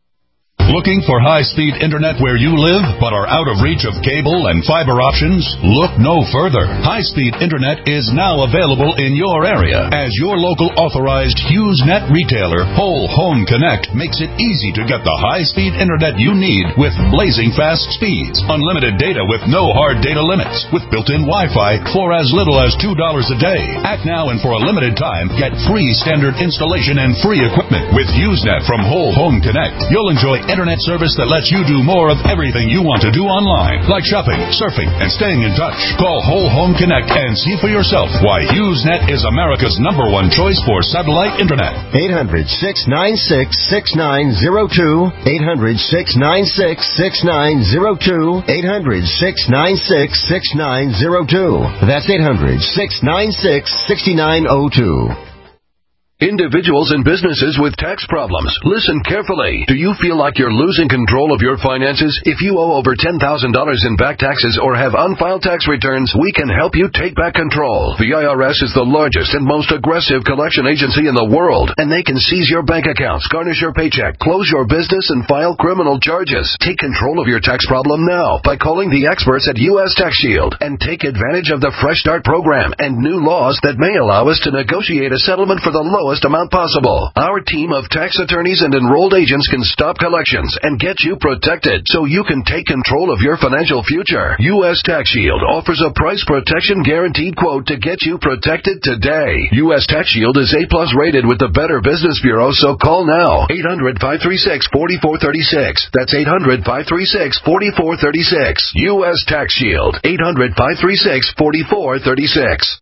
Looking for high-speed internet where you live but are out of reach of cable and fiber options? Look no further. High-speed internet is now available in your area. As your local authorized HughesNet retailer, Whole Home Connect makes it easy to get the high-speed internet you need with blazing fast speeds, unlimited data with no hard data limits, with built-in Wi-Fi for as little as two dollars a day. Act now and for a limited time, get free standard installation and free equipment with HughesNet from Whole Home Connect. You'll enjoy internet service that lets you do more of everything you want to do online, like shopping, surfing, and staying in touch. Call Whole Home Connect and see for yourself why HughesNet is America's number one choice for satellite internet. eight hundred, six nine six, six nine zero two. eight hundred, six nine six, six nine zero two. eight hundred, six nine six, six nine zero two. That's eight hundred, six nine six, six nine zero two. Individuals and businesses with tax problems, listen carefully. Do you feel like you're losing control of your finances? If you owe over ten thousand dollars in back taxes or have unfiled tax returns, we can help you take back control. The I R S is the largest and most aggressive collection agency in the world, and they can seize your bank accounts, garnish your paycheck, close your business, and file criminal charges. Take control of your tax problem now by calling the experts at U S Tax Shield and take advantage of the Fresh Start program and new laws that may allow us to negotiate a settlement for the lowest lowest amount possible. Our team of tax attorneys and enrolled agents can stop collections and get you protected so you can take control of your financial future. U S Tax Shield offers a price protection guaranteed quote to get you protected today. U S Tax Shield is A-plus rated with the Better Business Bureau, so call now. eight hundred, five three six, four four three six. That's eight hundred, five three six, four four three six. U S Tax Shield. eight hundred, five three six, four four three six.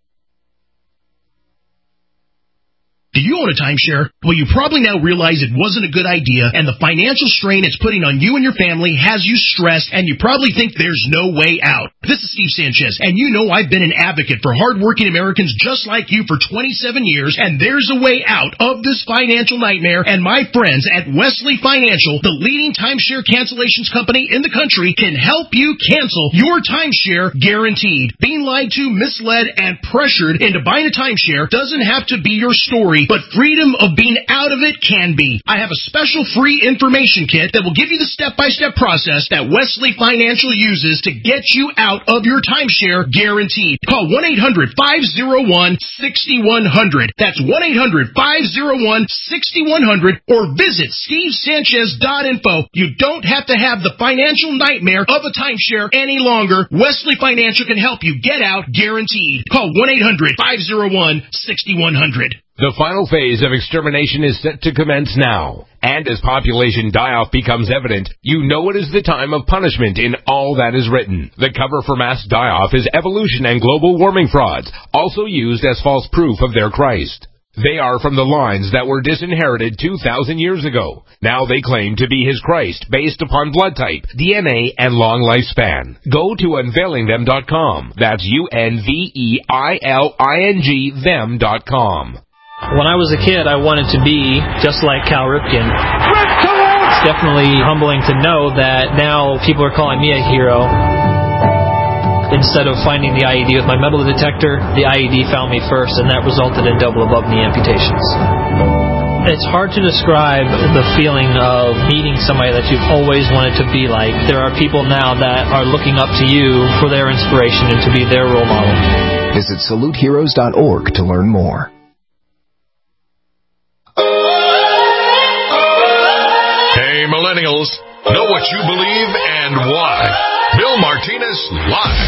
Do you own a timeshare? Well, you probably now realize it wasn't a good idea, and the financial strain it's putting on you and your family has you stressed, and you probably think there's no way out. This is Steve Sanchez, and you know I've been an advocate for hardworking Americans just like you for twenty-seven years, and there's a way out of this financial nightmare, and my friends at Wesley Financial, the leading timeshare cancellations company in the country, can help you cancel your timeshare guaranteed. Being lied to, misled, and pressured into buying a timeshare doesn't have to be your story, but freedom of being out of it can be. I have a special free information kit that will give you the step-by-step process that Wesley Financial uses to get you out of your timeshare guaranteed. Call one eight hundred, five oh one, six one zero zero. That's one eight hundred, five oh one, six one zero zero, or visit steve sanchez dot info. You don't have to have the financial nightmare of a timeshare any longer. Wesley Financial can help you get out guaranteed. Call one eight hundred, five oh one, six one zero zero. The final phase of extermination is set to commence now. And as population die-off becomes evident, you know it is the time of punishment in all that is written. The cover for mass die-off is evolution and global warming frauds, also used as false proof of their Christ. They are from the lines that were disinherited two thousand years ago. Now they claim to be his Christ based upon blood type, D N A, and long lifespan. Go to unveiling them dot com. That's U N V E I L I N G them dot com. When I was a kid, I wanted to be just like Cal Ripken. It's definitely humbling to know that now people are calling me a hero. Instead of finding the I E D with my metal detector, the I E D found me first, and that resulted in double above knee amputations. It's hard to describe the feeling of meeting somebody that you've always wanted to be like. There are people now that are looking up to you for their inspiration and to be their role model. Visit salute heroes dot org to learn more. Hey, millennials, know what you believe and why. Bill Martinez Live.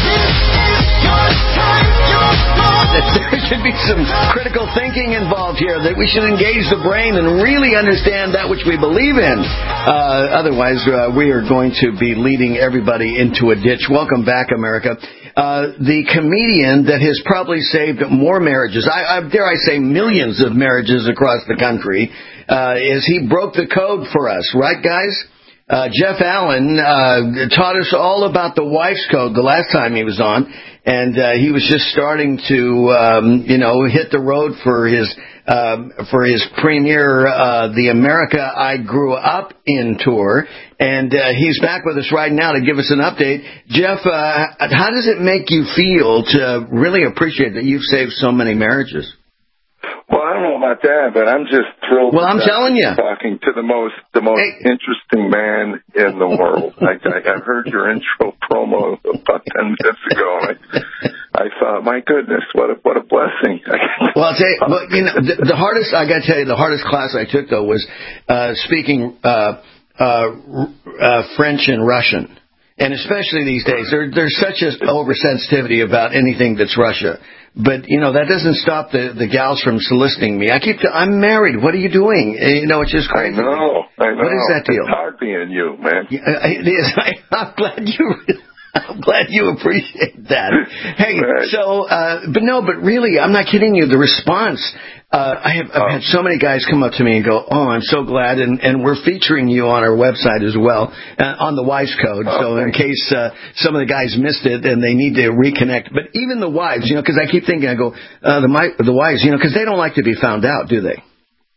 There should be some critical thinking involved here, that we should engage the brain and really understand that which we believe in. Uh, otherwise, uh, we are going to be leading everybody into a ditch. Welcome back, America. Uh, the comedian that has probably saved more marriages, I, I dare I say millions of marriages across the country, uh, is he broke the code for us, right, guys? Uh, Jeff Allen uh, taught us all about the wife's code the last time he was on, and uh, he was just starting to, um, you know, hit the road for his uh, for his premiere, uh, the America I Grew Up In tour, and uh, he's back with us right now to give us an update. Jeff, uh, how does it make you feel to really appreciate that you've saved so many marriages? Well, I don't know about that, but I'm just thrilled. Well, I'm telling you, talking to the most the most hey. interesting man in the world. I, I, I heard your intro promo about ten minutes ago, and I, I thought, my goodness, what a what a blessing. Well, I'll tell you, well, you know, the, the hardest I got to tell you, the hardest class I took though was uh, speaking uh, uh, uh, French and Russian. And especially these days, there, there's such an oversensitivity about anything that's Russia. But, you know, that doesn't stop the, the gals from soliciting me. I keep, t- I'm married. What are you doing? You know, it's just crazy. I know. I know. What is that deal? It's hard being you, man. Yeah, it is. I, I'm glad you, I'm glad you appreciate that. Hey, right. so, uh, but no, but really, I'm not kidding you. The response, uh, I have, I've had so many guys come up to me and go, oh, I'm so glad. And, and we're featuring you on our website as well, uh, on the Wives Code. Oh, so in case, uh, some of the guys missed it and they need to reconnect. But even the wives, you know, cause I keep thinking, I go, uh, the, my, the wives, you know, cause they don't like to be found out, do they?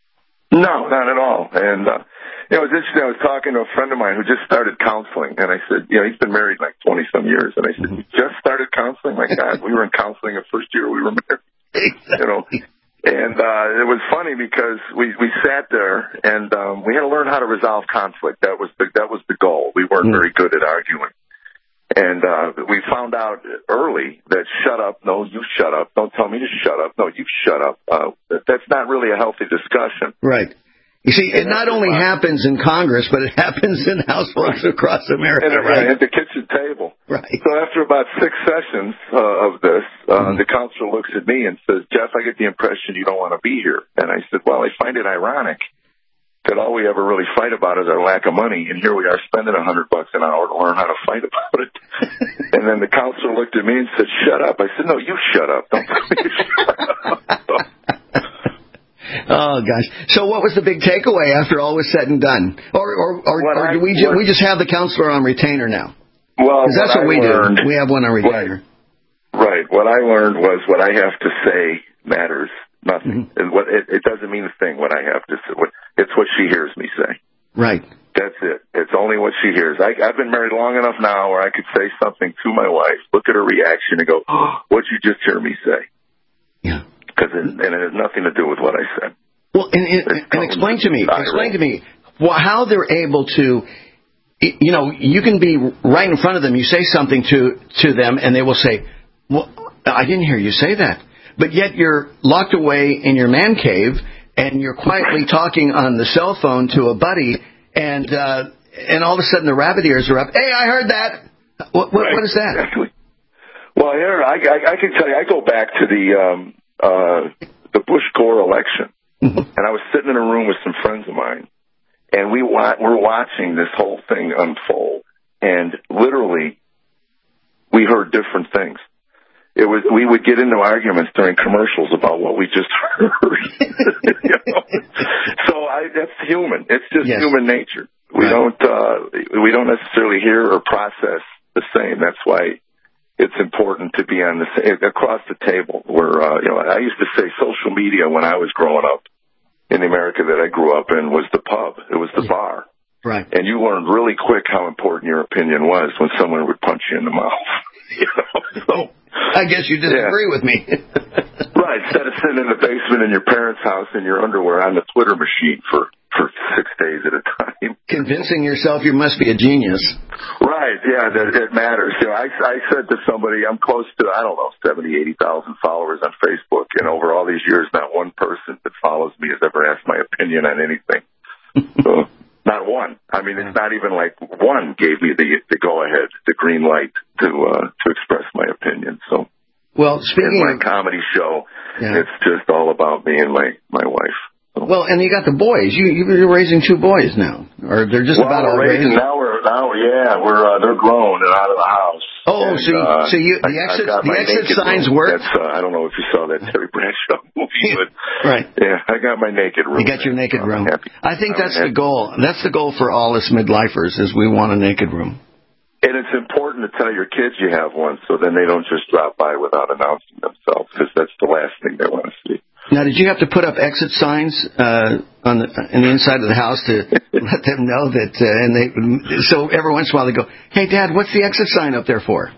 No, not at all. And, uh, you know, it was interesting. I was talking to a friend of mine who just started counseling, and I said, you know, he's been married like twenty-some years, and I said, you just started counseling? My God, we were in counseling the first year we were married, you know. And uh, it was funny because we, we sat there, and um, we had to learn how to resolve conflict. That was the, that was the goal. We weren't very good at arguing. And uh, we found out early that shut up, no, you shut up. Don't tell me to shut up. No, you shut up. Uh, that's not really a healthy discussion. Right. You see, it not only happens in Congress, but it happens in households across America, and, right? At the kitchen table. Right. So after about six sessions uh, of this, uh, mm-hmm. the counselor looks at me and says, Jeff, I get the impression you don't want to be here. And I said, well, I find it ironic that all we ever really fight about is our lack of money, and here we are spending a hundred bucks an hour to learn how to fight about it. And then the counselor looked at me and said, shut up. I said, no, you shut up. Don't tell me to shut up. Oh gosh! So, what was the big takeaway after all was said and done? Or, or, or, or do we ju- we just have the counselor on retainer now? Well, because that's what, what we learned, do. We have one on retainer. Right. right. What I learned was what I have to say matters nothing. Mm-hmm. And what it, it doesn't mean a thing. What I have to say, it's what she hears me say. Right. That's it. It's only what she hears. I, I've been married long enough now where I could say something to my wife, look at her reaction, and go, oh, "What'd you just hear me say?" Yeah. Because it, and it has nothing to do with what I said. Well, and, and, and explain to me, explain to me well, how they're able to, you know, you can be right in front of them. You say something to to them, and they will say, "Well, I didn't hear you say that," but yet you're locked away in your man cave, and you're quietly talking on the cell phone to a buddy, and uh, and all of a sudden the rabbit ears are up. Hey, I heard that. What what, right. what is that? Exactly. Well, here I, I, I can tell you, I go back to the um, uh, the Bush Gore election. And I was sitting in a room with some friends of mine, and we wa- were watching this whole thing unfold. And literally, we heard different things. It was we would get into arguments during commercials about what we just heard. You know? So I, that's human. It's just yes. human nature. We right. don't uh, we don't necessarily hear or process the same. That's why it's important to be on the across the table. Where uh, you know, I used to say social media when I was growing up in the America that I grew up in was the pub. It was the bar. Right. And you learned really quick how important your opinion was when someone would punch you in the mouth. You know. So I guess you disagree yeah. with me. Right. Instead of sitting in the basement in your parents' house in your underwear on the Twitter machine for for six days at a time. Convincing yourself you must be a genius. Right, yeah, that it matters. You know, I, I said to somebody, I'm close to, I don't know, seventy, eighty thousand followers on Facebook, and over all these years, not one person that follows me has ever asked my opinion on anything. So, not one. I mean, it's not even like one gave me the the go-ahead, the green light to uh, to express my opinion. So, well, speaking in my of comedy show, yeah. it's just all about me and my, my wife. Well, and you got the boys. You you're raising two boys now, or they're just well, about we're all raising raised. now. We're now, yeah, we're uh, they're grown and out of the house. Oh, and, so you, uh, so you the I, exit the exit naked signs room. work. That's, uh, I don't know if you saw that Terry Bradshaw movie, but right. Yeah, I got my naked room. You got your naked room. Happy. I think I'm that's happy. the goal. That's the goal for all us midlifers is we want a naked room. And it's important to tell your kids you have one, so then they don't just drop by without announcing themselves, because that's the last thing they want to see. Now, did you have to put up exit signs uh, on the in the inside of the house to let them know that? Uh, and they so every once in a while they go, "Hey, Dad, what's the exit sign up there for?"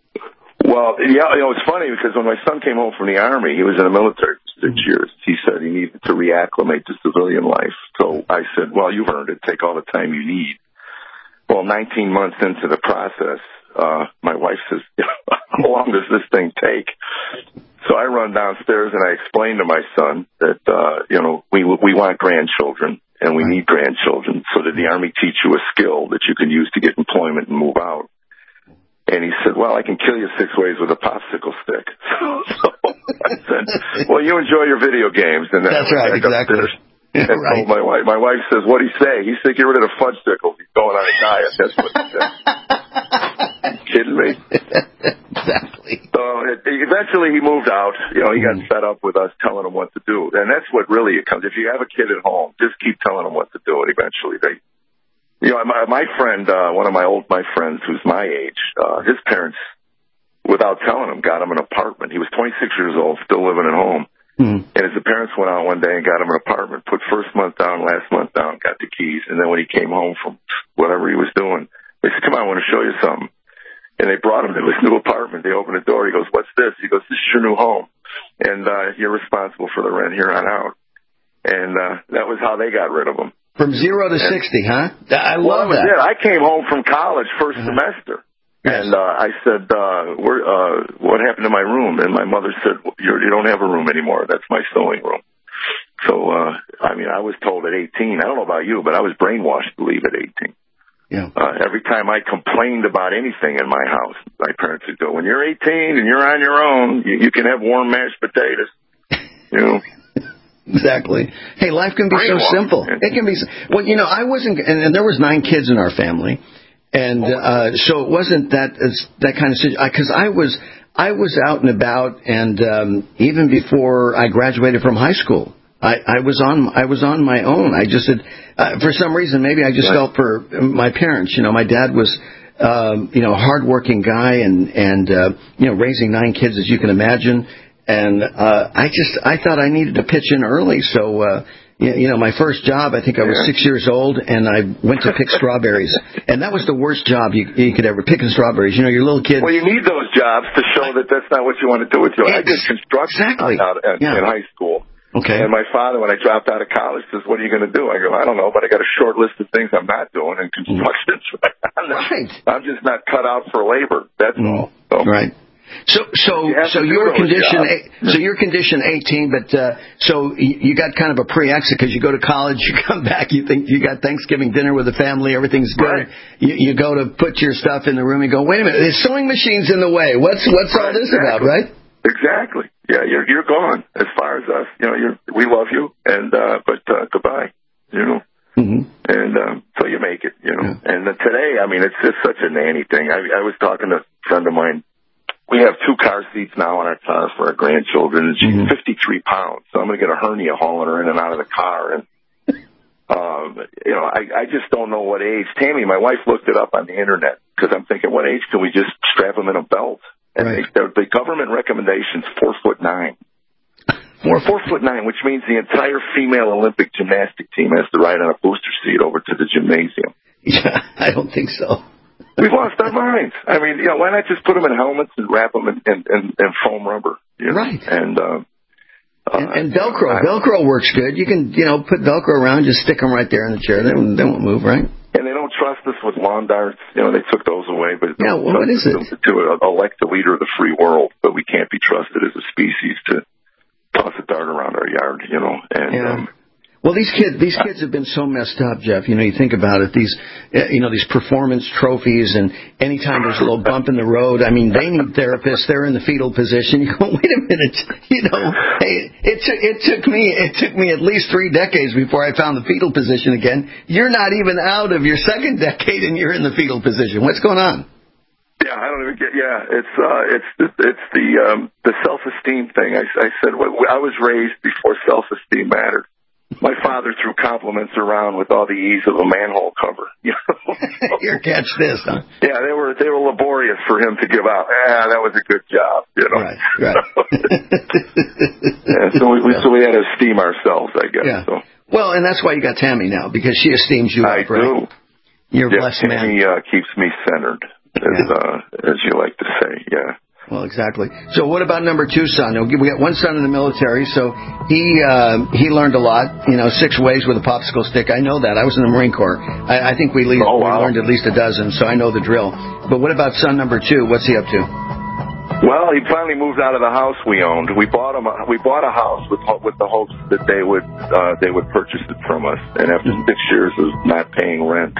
Well, yeah, you know, it's funny because when my son came home from the Army, he was in the military for six mm-hmm. years. He said he needed to reacclimate to civilian life. So I said, "Well, you've earned it. Take all the time you need." Well, nineteen months into the process, uh, my wife says, "How long does this thing take?" So I run downstairs and I explain to my son that, uh, you know, we we want grandchildren and we need grandchildren. So did the Army teach you a skill that you can use to get employment and move out? And he said, well, I can kill you six ways with a popsicle stick. So I said, well, you enjoy your video games. And then That's right, exactly. Yeah, and right. my wife, my wife says, what do you say? He said, get rid of the fudgesicles. He's going on a diet. That's what he said. Are you kidding me? Exactly. So it, eventually he moved out. You know, he got fed up with us telling him what to do. And that's what really it comes. If you have a kid at home, just keep telling them what to do. And eventually they, you know, my, my friend, uh, one of my old, my friends who's my age, uh, his parents, without telling him, got him an apartment. He was twenty-six years old, still living at home. Mm-hmm. And his parents went out one day and got him an apartment, put first month down, last month down, got the keys. And then when he came home from whatever he was doing, they said, come on, I want to show you something. And they brought him to his new apartment. They opened the door. He goes, what's this? He goes, this is your new home. And uh, you're responsible for the rent here on out. And uh, that was how they got rid of him. From zero to and, sixty, huh? I love well, that. that. I came home from college first uh-huh. semester. And uh, I said, uh, Where, uh, what happened to my room? And my mother said, You're, you don't have a room anymore. That's my sewing room. So, uh, I mean, I was told at eighteen, I don't know about you, but I was brainwashed to leave at eighteen. Yeah. Uh, every time I complained about anything in my house, my parents would go, when you're eighteen and you're on your own, you, you can have warm mashed potatoes. You know? Exactly. Hey, life can be so simple. It can be, well, you know, I wasn't, and, and there was nine kids in our family, and uh, so it wasn't that that kind of situation, because I was, I was out and about, and um, even before I graduated from high school, I, I was on I was on my own. I just had, uh, for some reason, maybe I just right. felt for my parents. You know, my dad was, um, you know, a hardworking guy, and and uh, you know, raising nine kids, as you can imagine. And uh, I just I thought I needed to pitch in early. So uh, you, you know, my first job, I think I was six years old, and I went to pick strawberries, and that was the worst job you, you could ever picking strawberries. You know, your little kid. Well, you need those jobs to show that that's not what you want to do with your life. I did construction exactly. out in, yeah. in high school. Okay. And my father, when I dropped out of college, says, "What are you going to do?" I go, "I don't know, but I got a short list of things I'm not doing, and construction's I'm, not, right. I'm just not cut out for labor. That's mm. all." So. Right. So so you so you were condition so you're condition eighteen, but uh, so you got kind of a pre-exit because you go to college, you come back, you think you got Thanksgiving dinner with the family, everything's good. Right. You, you go to put your stuff in the room, you go, wait a minute, there's sewing machines in the way. What's what's right, all this exactly. about, right? Exactly. Yeah, you're you're gone as far as us. You know, you're we love you, and uh, but uh, goodbye. You know. Mm-hmm. And um, so you make it. You know. Yeah. And uh, today, I mean, it's just such a nanny thing. I, I was talking to a friend of mine. We have two car seats now in our car for our grandchildren, and she's mm-hmm. fifty-three pounds. So I'm going to get a hernia hauling her in and out of the car. And, um, you know, I, I just don't know what age. Tammy, my wife, looked it up on the Internet because I'm thinking, what age can we just strap them in a belt? And right. they, the government recommendation's four foot nine. Four, four foot nine, which means the entire female Olympic gymnastic team has to ride on a booster seat over to the gymnasium. Yeah, I don't think so. We've lost our minds. I mean, you know, why not just put them in helmets and wrap them in, in, in, in foam rubber? You know? Right. And, uh, and, and Velcro. I, Velcro works good. You can, you know, put Velcro around, just stick them right there in the chair. They won't, they won't move, right? And they don't trust us with lawn darts. You know, they took those away. But yeah, well, what is it? To elect the leader of the free world, but we can't be trusted as a species to toss a dart around our yard, you know. And yeah. um, Well, these kids, these kids have been so messed up, Jeff. You know, you think about it. These, uh, you know, these performance trophies, and anytime there's a little bump in the road, I mean, they need therapists. They're in the fetal position. You go, wait a minute. You know, hey, it took it took me it took me at least three decades before I found the fetal position again. You're not even out of your second decade, and you're in the fetal position. What's going on? Yeah, I don't even get. Yeah, it's uh, it's it's the um, the self-esteem thing. I, I said I was raised before self-esteem mattered. My father threw compliments around with all the ease of a manhole cover. You know, here, catch this, huh? Yeah, they were they were laborious for him to give out. Ah, that was a good job. You know, right, right. yeah, so we, we so we had to esteem ourselves, I guess. Yeah. So. Well, and that's why you got Tammy now, because she esteems you. I up, right? do. You're a yeah, blessed Tammy, man. Uh, keeps me centered, as yeah. uh, as you like to say. Yeah. Well, exactly. So what about number two son? We got one son in the military, so he uh, he learned a lot, you know, six ways with a popsicle stick. I know that. I was in the Marine Corps. I, I think we, least, oh, wow. we learned at least a dozen, so I know the drill. But what about son number two? What's he up to? Well, he finally moved out of the house we owned. We bought him. A, we bought a house with with the hopes that they would uh, they would purchase it from us. And after six years of not paying rent,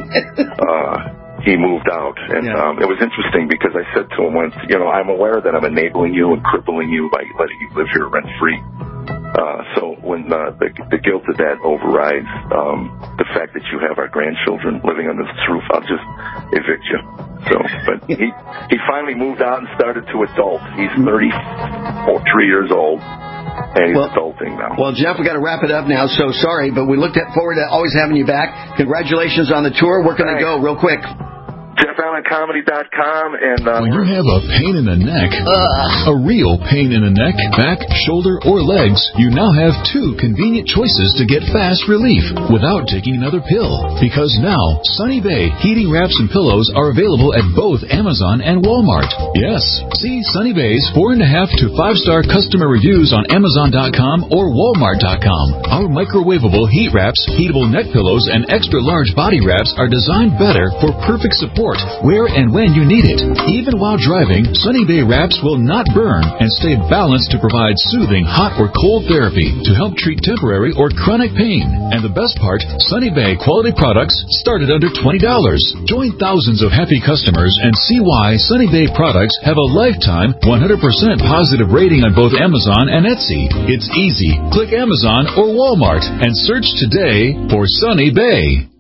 uh, he moved out. And yeah. um, it was interesting because I said to him once, you know, I'm aware that I'm enabling you and crippling you by letting you live here rent free. Uh, so when uh, the, the guilt of that overrides um, the fact that you have our grandchildren living under this roof, I'll just evict you. So, but he he finally moved out and started to adult. He's thirty-three years old, and he's well, adulting now. Well, Jeff, we got to wrap it up now. So sorry, but we looked at forward to always having you back. Congratulations on the tour. Where can I go, real quick? Jeff Allen Comedy dot com. And uh, when you have a pain in the neck, uh, a real pain in the neck, back, shoulder, or legs, you now have two convenient choices to get fast relief without taking another pill. Because now, Sunny Bay heating wraps and pillows are available at both Amazon and Walmart. Yes, see Sunny Bay's four and a half to five star customer reviews on Amazon dot com or Walmart dot com. Our microwavable heat wraps, heatable neck pillows, and extra large body wraps are designed better for perfect support support where and when you need it. Even while driving, Sunny Bay wraps will not burn and stay balanced to provide soothing hot or cold therapy to help treat temporary or chronic pain. And the best part, Sunny Bay quality products start at under twenty dollars. Join thousands of happy customers and see why Sunny Bay products have a lifetime one hundred percent positive rating on both Amazon and Etsy. It's easy. Click Amazon or Walmart and search today for Sunny Bay.